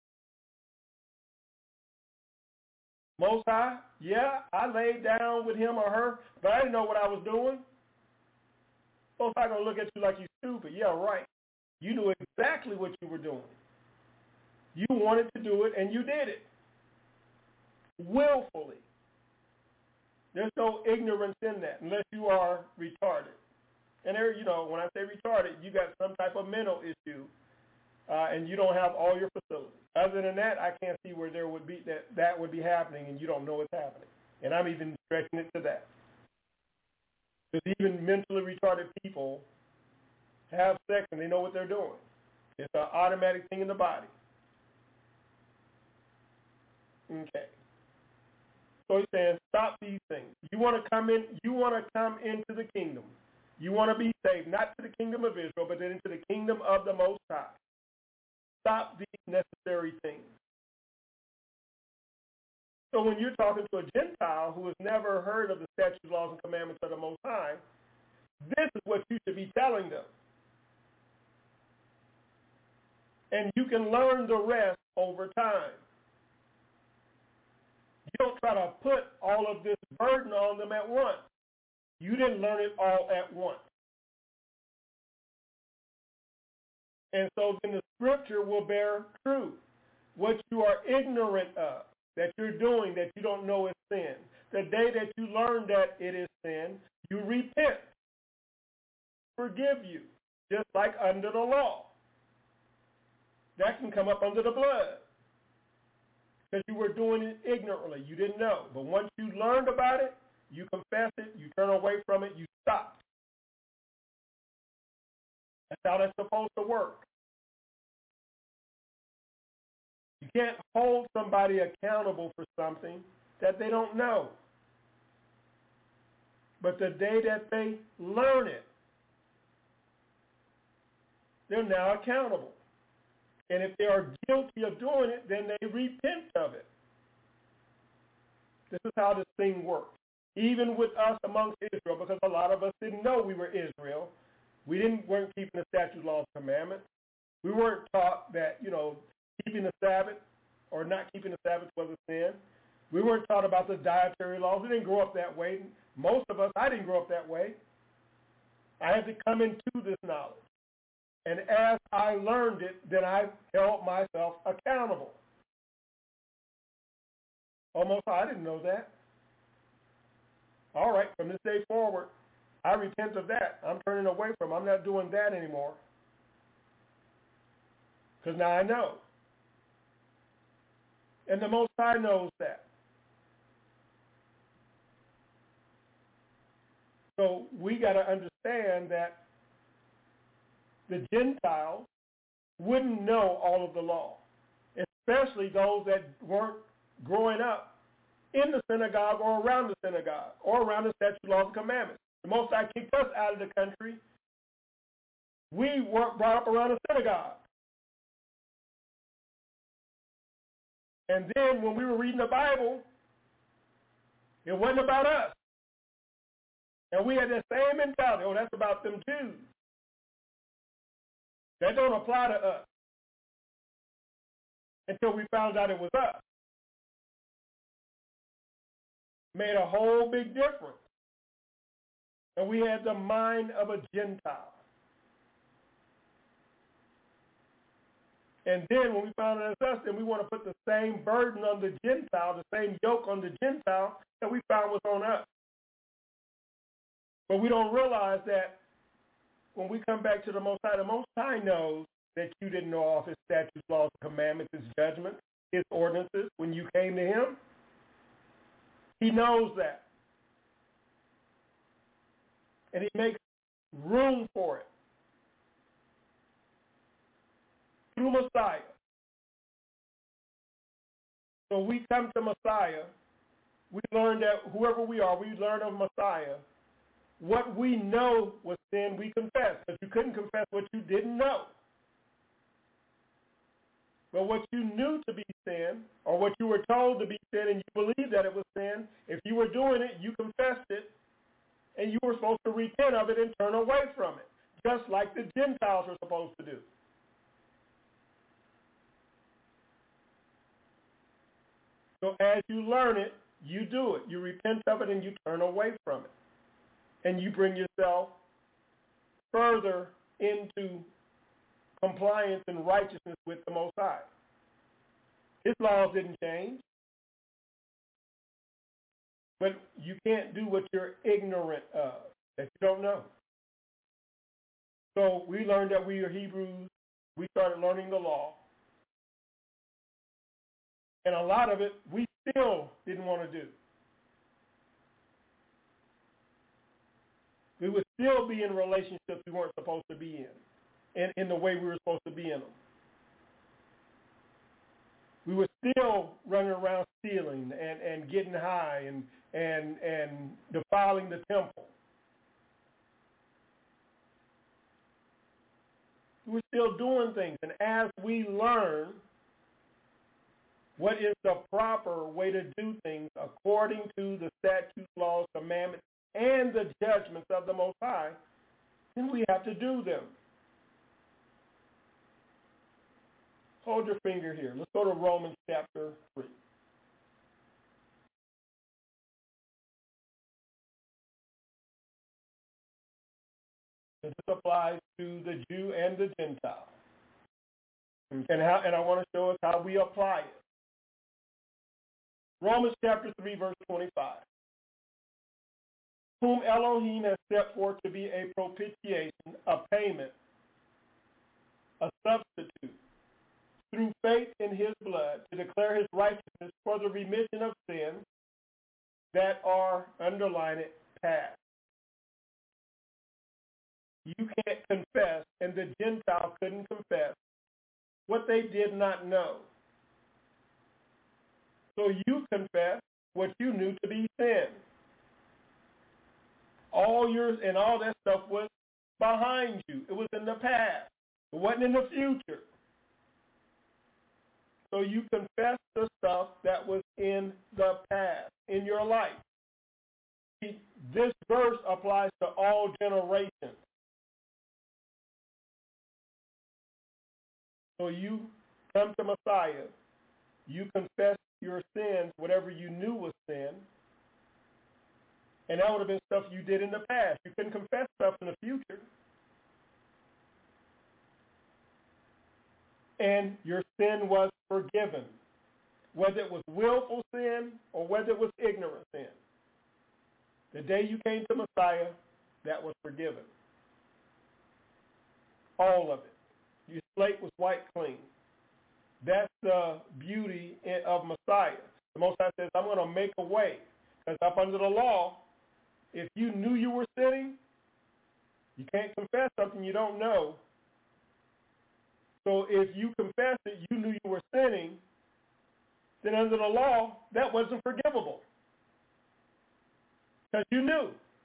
Most High, yeah, I laid down with him or her, but I didn't know what I was doing. Most High gonna look at you like you're stupid. Yeah, right. You knew exactly what you were doing. You wanted to do it, and you did it willfully. There's no ignorance in that, unless you are retarded. And there, you know, when I say retarded, you got some type of mental issue, uh, and you don't have all your facilities. Other than that, I can't see where there would be that that would be happening, and you don't know it's happening. And I'm even stretching it to that. Because even mentally retarded people have sex and they know what they're doing. It's an automatic thing in the body. Okay. So he's saying, stop these things. You want to come in, you want to come into the kingdom. You want to be saved, not to the kingdom of Israel, but then into the kingdom of the Most High. Stop these necessary things. So when you're talking to a Gentile who has never heard of the statutes, laws, and commandments of the Most High, this is what you should be telling them. And you can learn the rest over time. You don't try to put all of this burden on them at once. You didn't learn it all at once. And so then the scripture will bear true. What you are ignorant of, that you're doing, that you don't know is sin. The day that you learn that it is sin, you repent. Forgive you, just like under the law. That can come up under the blood. Because you were doing it ignorantly. You didn't know. But once you learned about it, you confess it, you turn away from it, you stop. That's how that's supposed to work. You can't hold somebody accountable for something that they don't know. But the day that they learn it, they're now accountable. And if they are guilty of doing it, then they repent of it. This is how this thing works. Even with us amongst Israel, because a lot of us didn't know we were Israel. We didn't weren't keeping the statutes, laws, and commandments. We weren't taught that, you know, keeping the Sabbath or not keeping the Sabbath was a sin. We weren't taught about the dietary laws. We didn't grow up that way. Most of us, I didn't grow up that way. I had to come into this knowledge. And as I learned it, then I held myself accountable. Almost, I didn't know that. All right, from this day forward, I repent of that. I'm turning away from it. I'm not doing that anymore. Because now I know. And the Most High knows that. So we got to understand that the Gentiles wouldn't know all of the law, especially those that weren't growing up in the synagogue or around the synagogue or around the statutes, laws, and commandments. The Most High kicked us out of the country. We weren't brought up around the synagogue. And then when we were reading the Bible, it wasn't about us. And we had that same mentality. Oh, that's about them Jews. That don't apply to us. Until we found out it was us. Made a whole big difference. And we had the mind of a Gentile. And then when we found out it's us, then we want to put the same burden on the Gentile, the same yoke on the Gentile that we found was on us. But we don't realize that when we come back to the Most High, the Most High knows that you didn't know all his statutes, laws, commandments, his judgments, his ordinances when you came to him. He knows that. And he makes room for it through Messiah. So we come to Messiah. We learn that whoever we are, we learn of Messiah. What we know was sin, we confess. But you couldn't confess what you didn't know. But what you knew to be sin, or what you were told to be sin, and you believed that it was sin, if you were doing it, you confessed it, and you were supposed to repent of it and turn away from it, just like the Gentiles are supposed to do. So as you learn it, you do it. You repent of it and you turn away from it. And you bring yourself further into compliance and righteousness with the Most High. His laws didn't change. But you can't do what you're ignorant of, that you don't know. So we learned that we are Hebrews. We started learning the law. And a lot of it we still didn't want to do. We would still be in relationships we weren't supposed to be in, in, in the way we were supposed to be in them. We were still running around stealing and, and getting high and, and, and defiling the temple. We were still doing things. And as we learn what is the proper way to do things according to the statutes, laws, commandments, and the judgments of the Most High, then we have to do them. Hold your finger here. Let's go to Romans chapter three. This applies to the Jew and the Gentile. And, how, and I want to show us how we apply it. Romans chapter three, verse twenty-five. Whom Elohim has set forth to be a propitiation, a payment, a substitute, through faith in his blood, to declare his righteousness for the remission of sins that are, underline it, past. You can't confess, and the Gentile couldn't confess what they did not know. So you confess what you knew to be sin. All yours and all that stuff was behind you. It was in the past. It wasn't in the future. So you confess the stuff that was in the past, in your life. This verse applies to all generations. So you come to Messiah. You confess your sins, whatever you knew was sin. And that would have been stuff you did in the past. You couldn't confess stuff in the future. And your sin was forgiven, whether it was willful sin or whether it was ignorant sin. The day you came to Messiah, that was forgiven. All of it. Your slate was wiped clean. That's the beauty of Messiah. The Most High says, I'm going to make a way. Because up under the law, if you knew you were sinning, you can't confess something you don't know. So if you confess that you knew you were sinning, then under the law, that wasn't forgivable. Because you knew.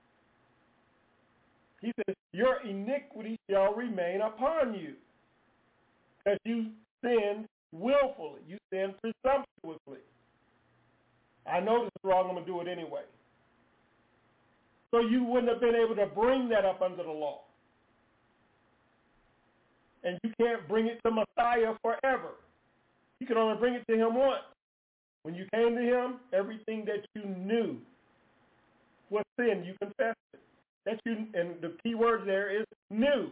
He says, your iniquity shall remain upon you. Because you sinned willfully. You sinned presumptuously. I know this is wrong, I'm going to do it anyway. So you wouldn't have been able to bring that up under the law. And you can't bring it to Messiah forever. You can only bring it to him once. When you came to him, everything that you knew was sin. You confessed it. That you, and the key word there is knew.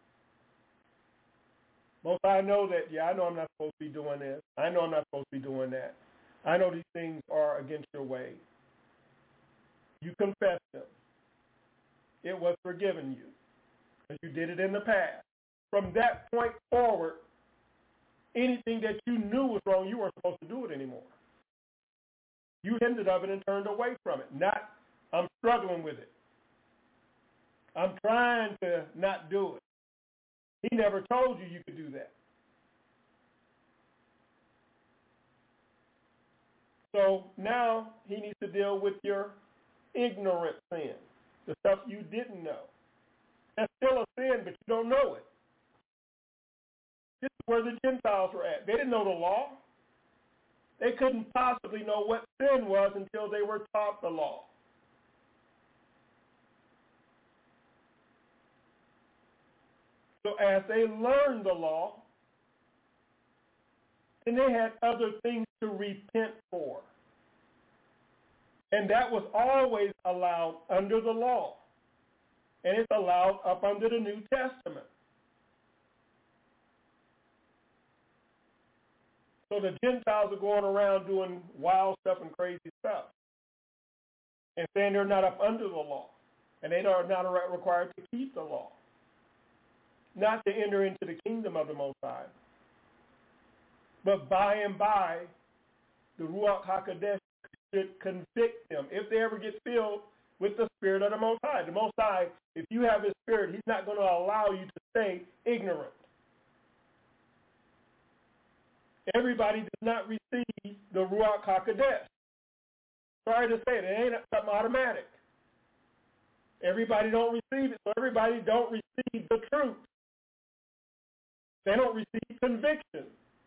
Most I know that, yeah, I know I'm not supposed to be doing this. I know I'm not supposed to be doing that. I know these things are against your way. You confessed them. It was forgiven you because you did it in the past. From that point forward, anything that you knew was wrong, you weren't supposed to do it anymore. You hindered of it and turned away from it. Not, I'm struggling with it. I'm trying to not do it. He never told you you could do that. So now he needs to deal with your ignorant sin, the stuff you didn't know. That's still a sin, but you don't know it. This is where the Gentiles were at. They didn't know the law. They couldn't possibly know what sin was until they were taught the law. So as they learned the law, then they had other things to repent for. And that was always allowed under the law. And it's allowed up under the New Testament. So the Gentiles are going around doing wild stuff and crazy stuff and saying they're not up under the law and they are not required to keep the law, not to enter into the kingdom of the Most High. But by and by, the Ruach HaKodesh should convict them if they ever get filled with the Spirit of the Most High. The Most High, if you have His Spirit, He's not going to allow you to stay ignorant. Everybody does not receive the Ruach HaKodesh. Sorry to say it, it ain't something automatic. Everybody don't receive it, so everybody don't receive the truth. They don't receive conviction.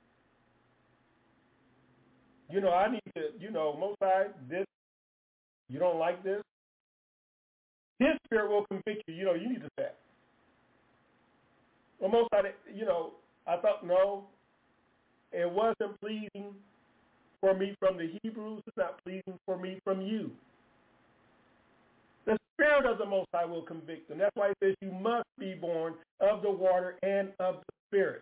You know, I need to, you know, Most High, this, you don't like this. His Spirit will convict you. You know, you need to say. Well, Most High, you know, I thought, no, it wasn't pleasing for me from the Hebrews. It's not pleasing for me from you. The Spirit of the Most High will convict them. That's why it says you must be born of the water and of the Spirit.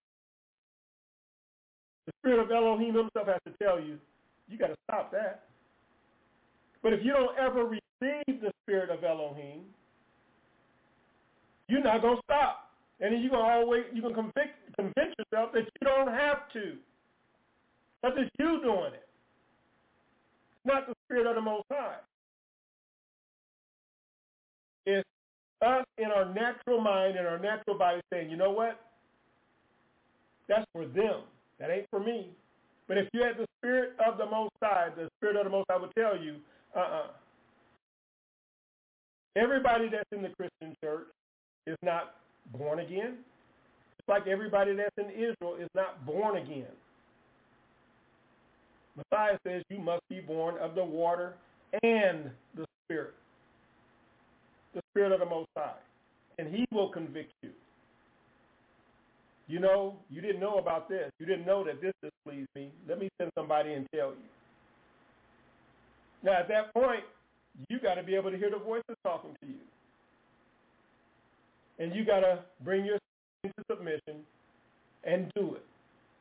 The Spirit of Elohim himself has to tell you, you got to stop that. But if you don't ever receive the Spirit of Elohim, you're not going to stop. And then you're going to always, you're going to convict, convince yourself that you don't have to. But it's you doing it. Not the Spirit of the Most High. It's us in our natural mind and our natural body saying, you know what? That's for them. That ain't for me. But if you had the Spirit of the Most High, the Spirit of the Most High would tell you, uh-uh. Everybody that's in the Christian church is not born again. It's like everybody that's in Israel is not born again. Messiah says you must be born of the water and the Spirit. The Spirit of the Most High. And He will convict you. You know, you didn't know about this. You didn't know that this displeased me. Let me send somebody and tell you. Now, at that point, you got to be able to hear the voices talking to you. And you got to bring yourself into submission and do it.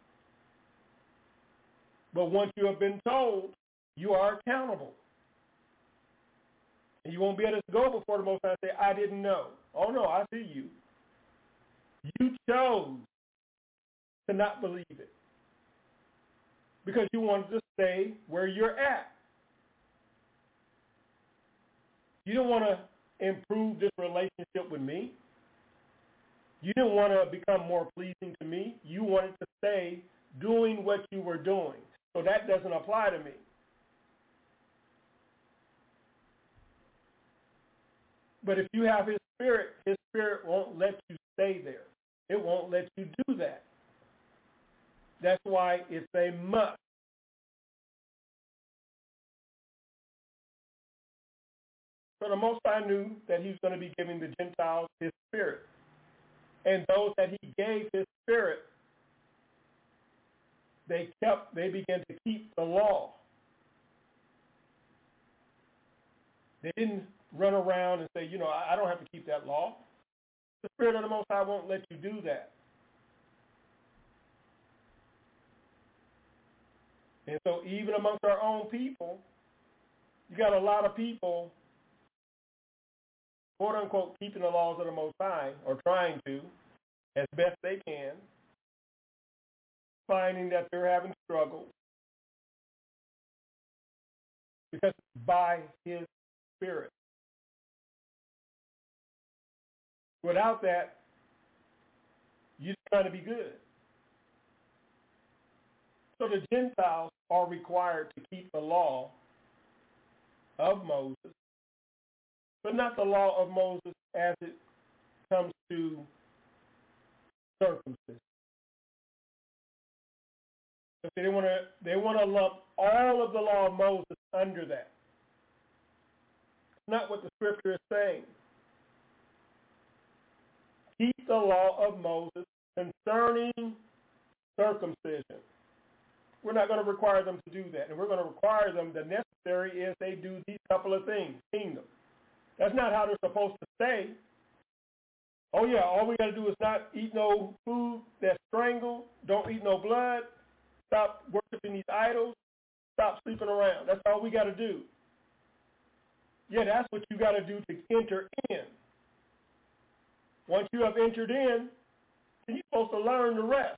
But once you have been told, you are accountable. And you won't be able to go before the Most High and say, I didn't know. Oh, no, I see you. You chose to not believe it because you wanted to stay where you're at. You didn't want to improve this relationship with me. You didn't want to become more pleasing to me. You wanted to stay doing what you were doing. So that doesn't apply to me. But if you have His Spirit, His Spirit won't let you stay there. It won't let you do that. That's why it's a must. So the Most High knew that He was going to be giving the Gentiles His Spirit. And those that He gave His Spirit, they kept, they began to keep the law. They didn't run around and say, you know, I don't have to keep that law. The Spirit of the Most High won't let you do that. And so even amongst our own people, you got a lot of people, quote unquote, keeping the laws of the Most High, or trying to, as best they can, finding that they're having struggles, because it's by his Spirit. Without that, you're just trying to be good. So the Gentiles are required to keep the law of Moses, but not the law of Moses as it comes to circumcision. But they want to they want to lump all of the law of Moses under that. It's not what the scripture is saying. Keep the law of Moses concerning circumcision. We're not going to require them to do that. And we're going to require them, the necessary is they do these couple of things, kingdom. That's not how they're supposed to say. Oh, yeah, all we got to do is not eat no food that's strangled, don't eat no blood, stop worshiping these idols, stop sleeping around. That's all we got to do. Yeah, that's what you got to do to enter in. Once you have entered in, then you're supposed to learn the rest.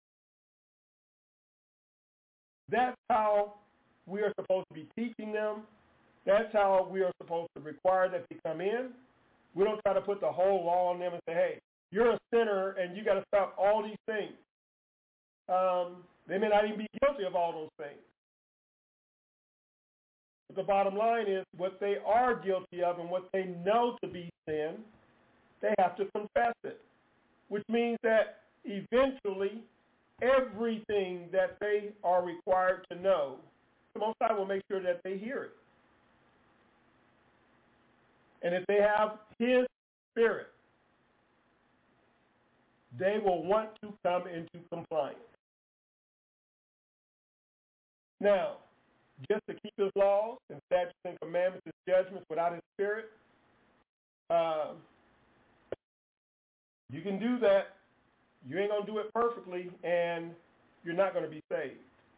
That's how we are supposed to be teaching them. That's how we are supposed to require that they come in. We don't try to put the whole law on them and say, hey, you're a sinner and you got to stop all these things. Um, they may not even be guilty of all those things. But the bottom line is what they are guilty of and what they know to be sin, they have to confess it, which means that eventually everything that they are required to know, the Most High will make sure that they hear it. And if they have his Spirit, they will want to come into compliance. Now, just to keep his laws and statutes and commandments and judgments without his Spirit, uh, you can do that. You ain't going to do it perfectly, and you're not going to be saved.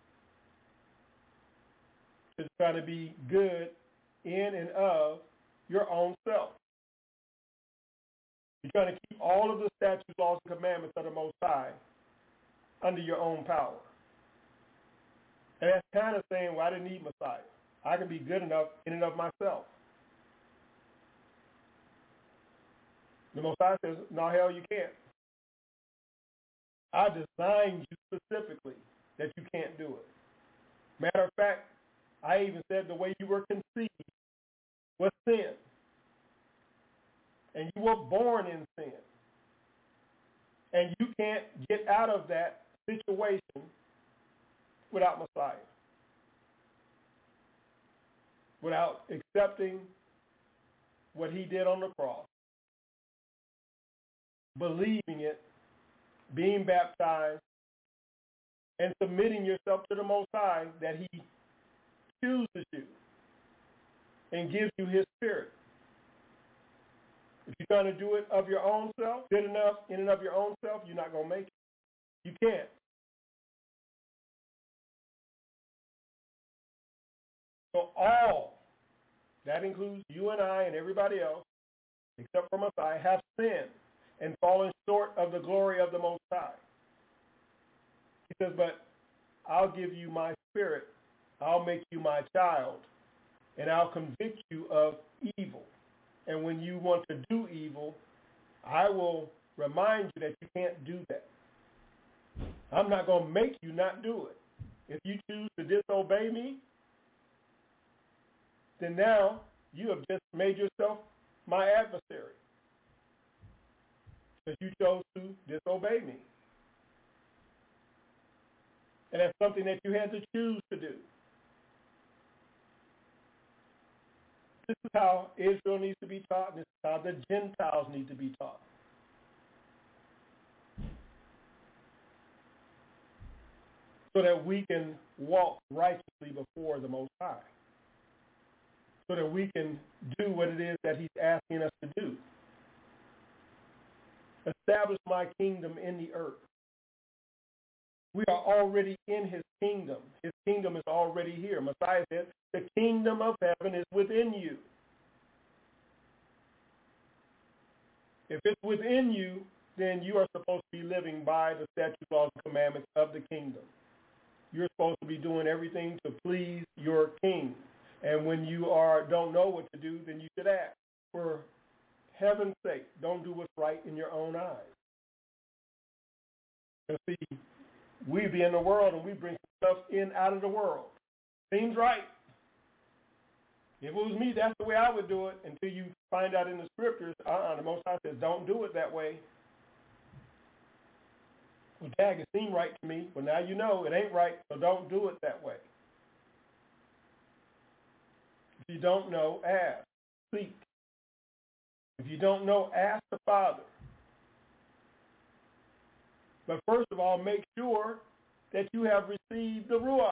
It's trying to be good in and of your own self. You're trying to keep all of the statutes, laws, and commandments of the Most High under your own power. And that's kind of saying, well, I didn't need Messiah. I can be good enough in and of myself. The Most High says, no, hell, you can't. I designed you specifically that you can't do it. Matter of fact, I even said the way you were conceived was sin. And you were born in sin. And you can't get out of that situation without Messiah. Without accepting what he did on the cross. Believing it, being baptized, and submitting yourself to the Most High that he chooses you and gives you his Spirit. If you're trying to do it of your own self, good enough in and of your own self, you're not going to make it. You can't. So all, that includes you and I and everybody else, except for Messiah, have sinned and fallen short of the glory of the Most High. He says, but I'll give you my Spirit, I'll make you my child, and I'll convict you of evil. And when you want to do evil, I will remind you that you can't do that. I'm not going to make you not do it. If you choose to disobey me, then now you have just made yourself my adversary. Because you chose to disobey me. And that's something that you had to choose to do. This is how Israel needs to be taught, and this is how the Gentiles need to be taught. So that we can walk righteously before the Most High. So that we can do what it is that he's asking us to do. Establish my kingdom in the earth. We are already in his kingdom. His kingdom is already here. Messiah said, the kingdom of heaven is within you. If it's within you, then you are supposed to be living by the statutes, laws, and commandments of the kingdom. You're supposed to be doing everything to please your king And when you are don't know what to do, then you should ask. For heaven's sake, don't do what's right in your own eyes. And see, we be in the world and we bring stuff in out of the world. Seems right. If it was me, that's the way I would do it until you find out in the scriptures, uh-uh, the Most High says, don't do it that way. Well, Dag, it seemed right to me. Well, now you know it ain't right, so don't do it that way. If you don't know, ask, seek. If you don't know, ask the Father. But first of all, make sure that you have received the Ruach.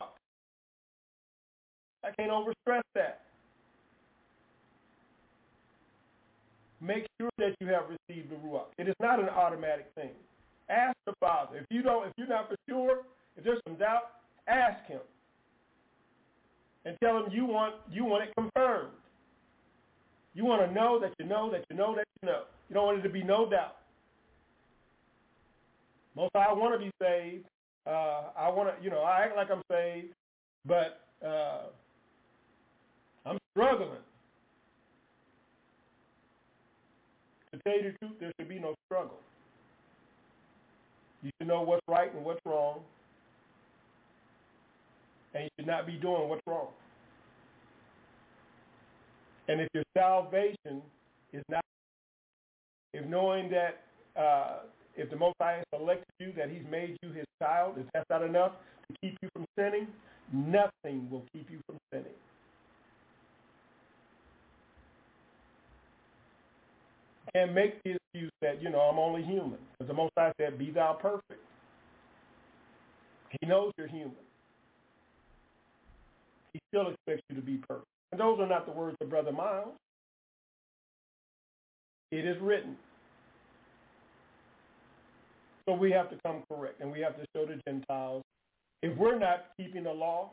I can't overstress that. Make sure that you have received the Ruach. It is not an automatic thing. Ask the Father. If you don't, if you're not for sure, if there's some doubt, ask him. And tell him you want you want it confirmed. You want to know that you know that you know that you know. You don't want it to be no doubt. Most I want to be saved. Uh, I want to, you know, I act like I'm saved, but uh, I'm struggling. To tell you the truth, there should be no struggle. You should know what's right and what's wrong, and you should not be doing what's wrong. And if your salvation is not, if knowing that, uh, if the Most High has selected you, that he's made you his child, if that's not enough to keep you from sinning, nothing will keep you from sinning. And make the excuse that, you know, I'm only human. Because the Most High said, be thou perfect. He knows you're human. He still expects you to be perfect. And those are not the words of Brother Miles. It is written. So we have to come correct, and we have to show the Gentiles, if we're not keeping the law,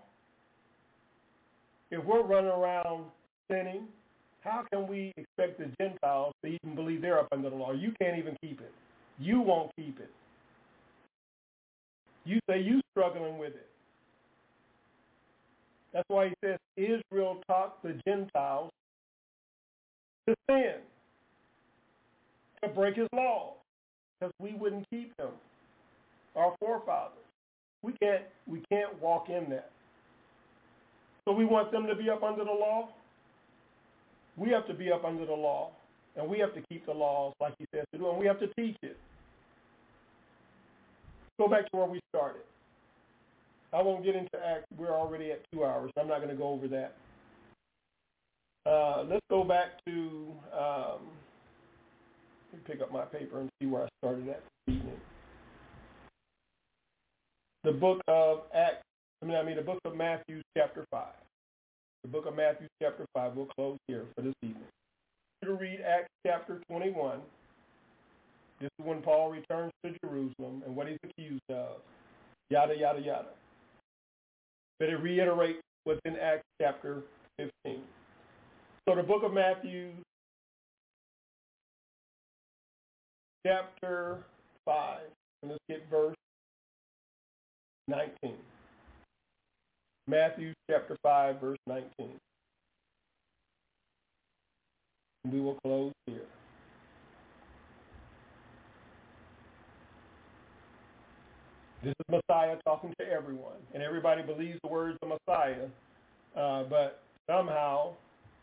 if we're running around sinning, how can we expect the Gentiles to even believe they're up under the law? You can't even keep it. You won't keep it. You say you struggling with it. That's why he says Israel taught the Gentiles to sin, to break his laws, because we wouldn't keep them. Our forefathers. We can't we can't walk in that. So we want them to be up under the law. We have to be up under the law, and we have to keep the laws like he says to do, and we have to teach it. Go back to where we started. I won't get into Acts. We're already at two hours. I'm not going to go over that. Uh, let's go back to, um, let me pick up my paper and see where I started at this evening. The book of Acts, I mean, I mean the book of Matthew chapter five. The book of Matthew chapter five. We'll close here for this evening. To read Acts chapter twenty-one. This is when Paul returns to Jerusalem and what he's accused of. Yada, yada, yada. But it reiterates what's in Acts chapter fifteen. So the book of Matthew chapter five. And let's get verse nineteen. Matthew chapter five, verse nineteen. And we will close here. This is Messiah talking to everyone, and everybody believes the words of Messiah, uh, but somehow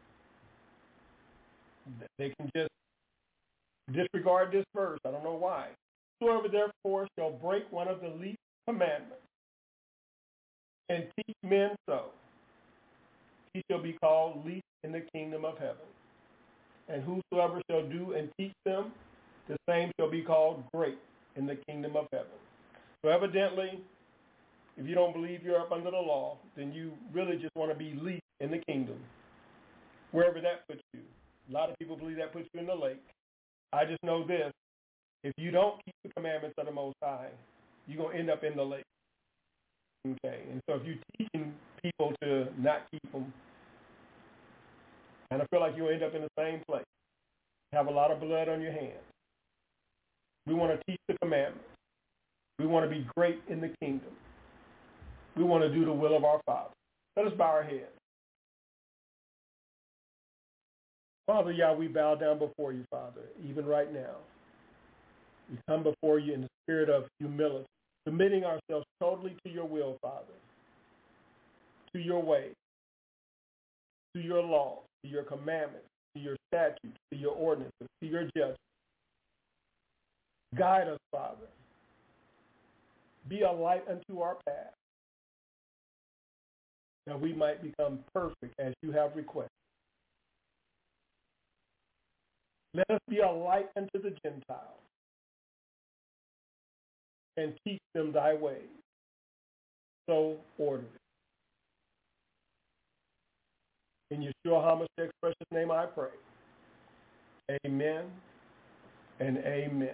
they can just disregard this verse. I don't know why. Whoever therefore shall break one of the least commandments and teach men so, he shall be called least in the kingdom of heaven. And whosoever shall do and teach them, the same shall be called great in the kingdom of heaven. So evidently, if you don't believe you're up under the law, then you really just want to be least in the kingdom, wherever that puts you. A lot of people believe that puts you in the lake. I just know this. If you don't keep the commandments of the Most High, you're going to end up in the lake. Okay, and so if you're teaching people to not keep them, and I feel like you'll end up in the same place. Have a lot of blood on your hands. We want to teach the commandments. We want to be great in the kingdom. We want to do the will of our Father. Let us bow our heads. Father, Yah, we bow down before you, Father, even right now. We come before you in the spirit of humility, submitting ourselves totally to your will, Father, to your way, to your law, to your commandments, to your statutes, to your ordinances, to your judgments. Guide us, Father. Be a light unto our path, that we might become perfect as you have requested. Let us be a light unto the Gentiles and teach them thy ways. So order it. In Yeshua HaMashiach's precious name I pray. Amen and amen.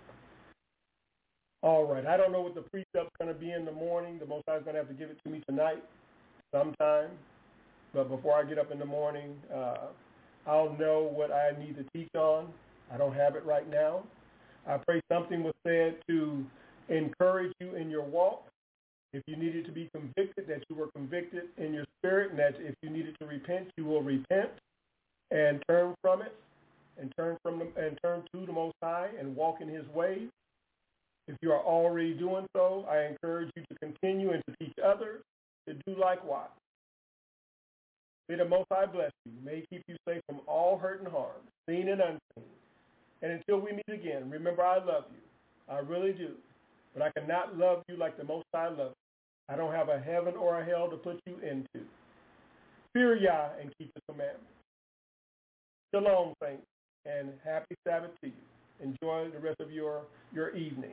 All right, I don't know what the precept's going to be in the morning. The Most High is going to have to give it to me tonight sometime. But before I get up in the morning, uh, I'll know what I need to teach on. I don't have it right now. I pray something was said to encourage you in your walk. If you needed to be convicted, that you were convicted in your spirit, and that if you needed to repent, you will repent and turn from it, and turn from the, and turn to the Most High and walk in his ways. If you are already doing so, I encourage you to continue and to teach others to do likewise. May the Most High bless you. May he keep you safe from all hurt and harm, seen and unseen. And until we meet again, remember I love you. I really do. But I cannot love you like the Most High loves you. I don't have a heaven or a hell to put you into. Fear Yah and keep his commandments. Shalom, saints, and happy Sabbath to you. Enjoy the rest of your, your evening.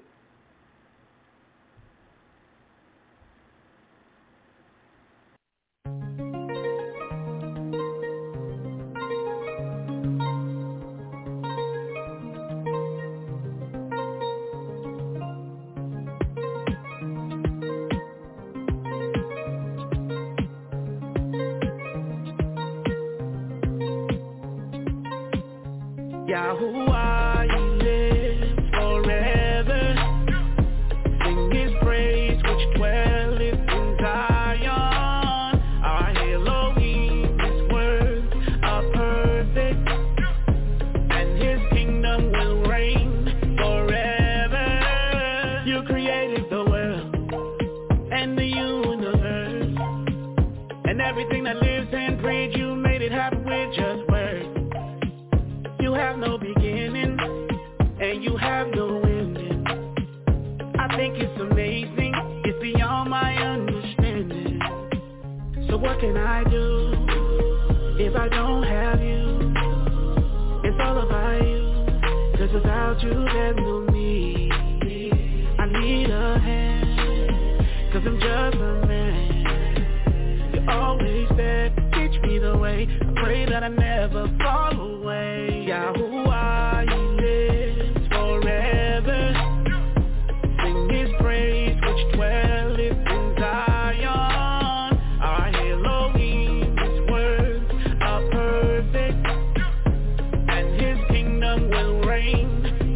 Yahuwah, you live forever. Sing his praise which dwelleth in Zion. Our Elohim, his words are perfect, and his kingdom will reign forever. You created the world and the universe, and everything that lives and breathes. You made it happen with just words. You have no beginning, and you have no ending. I think it's amazing, it's beyond my understanding. So what can I do if I don't have you? It's all about you, cause without you there's no me. I need a hand, cause I'm just a man. You're always there, teach me the way. I pray that I never fall away. Yahuwah, he lives forever. Sing his praise which dwelleth in Zion. Our Elohim, his words are perfect, and his kingdom will reign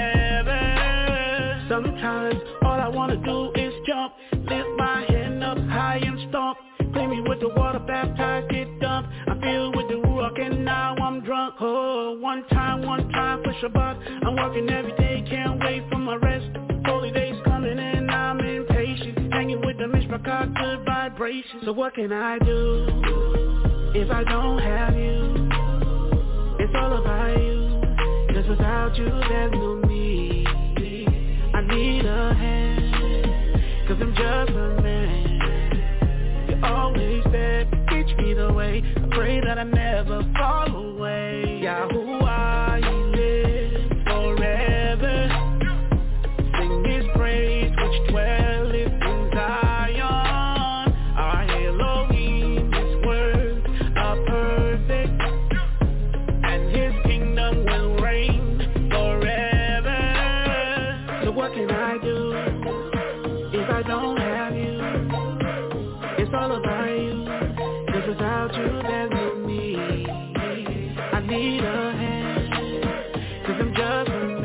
forever. Sometimes all I wanna do is jump, lift my hand up high and stomp. Clean me with the water, baptize, get dumped. I feel with the Ruach and now I'm drunk. Oh, one time, one time for Shabbat. I'm working every day, can't wait for my rest. Holy days coming and I'm impatient. Hanging with the Mishpachah, good vibrations. So what can I do if I don't have you? It's all about you, cause without you there's no me. I need a hand, cause I'm just a man. Always there, teach me the way. I pray that I never fall away. Yahuwah, he lives forever. Sing his praise which dwelleth in Zion. Our Elohim, his words are perfect, and his kingdom will reign forever. So what can I do if I don't have you? It's all about you, cause without you there's no me. I need a hand, cause I'm just a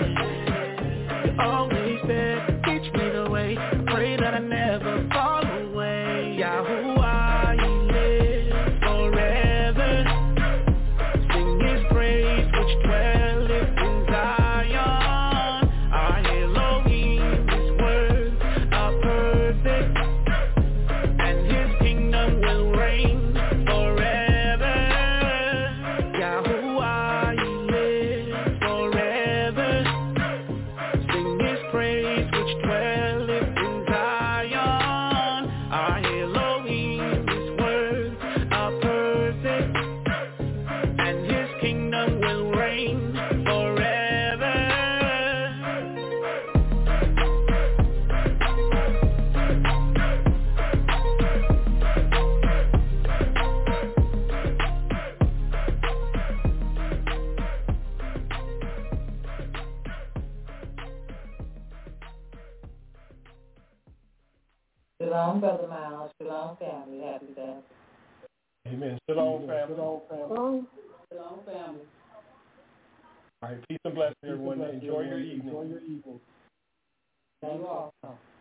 man. You're always there, teach me the way. I pray that I never fall away. Yahuwah, he lives forever. Sing Shalom, Brother Miles. Shalom, family. Happy day. Amen. Shalom, family. Shalom, family. Shalom, family. All right, peace and blessings, everyone. Enjoy your evening. Enjoy your evening. Thank you also.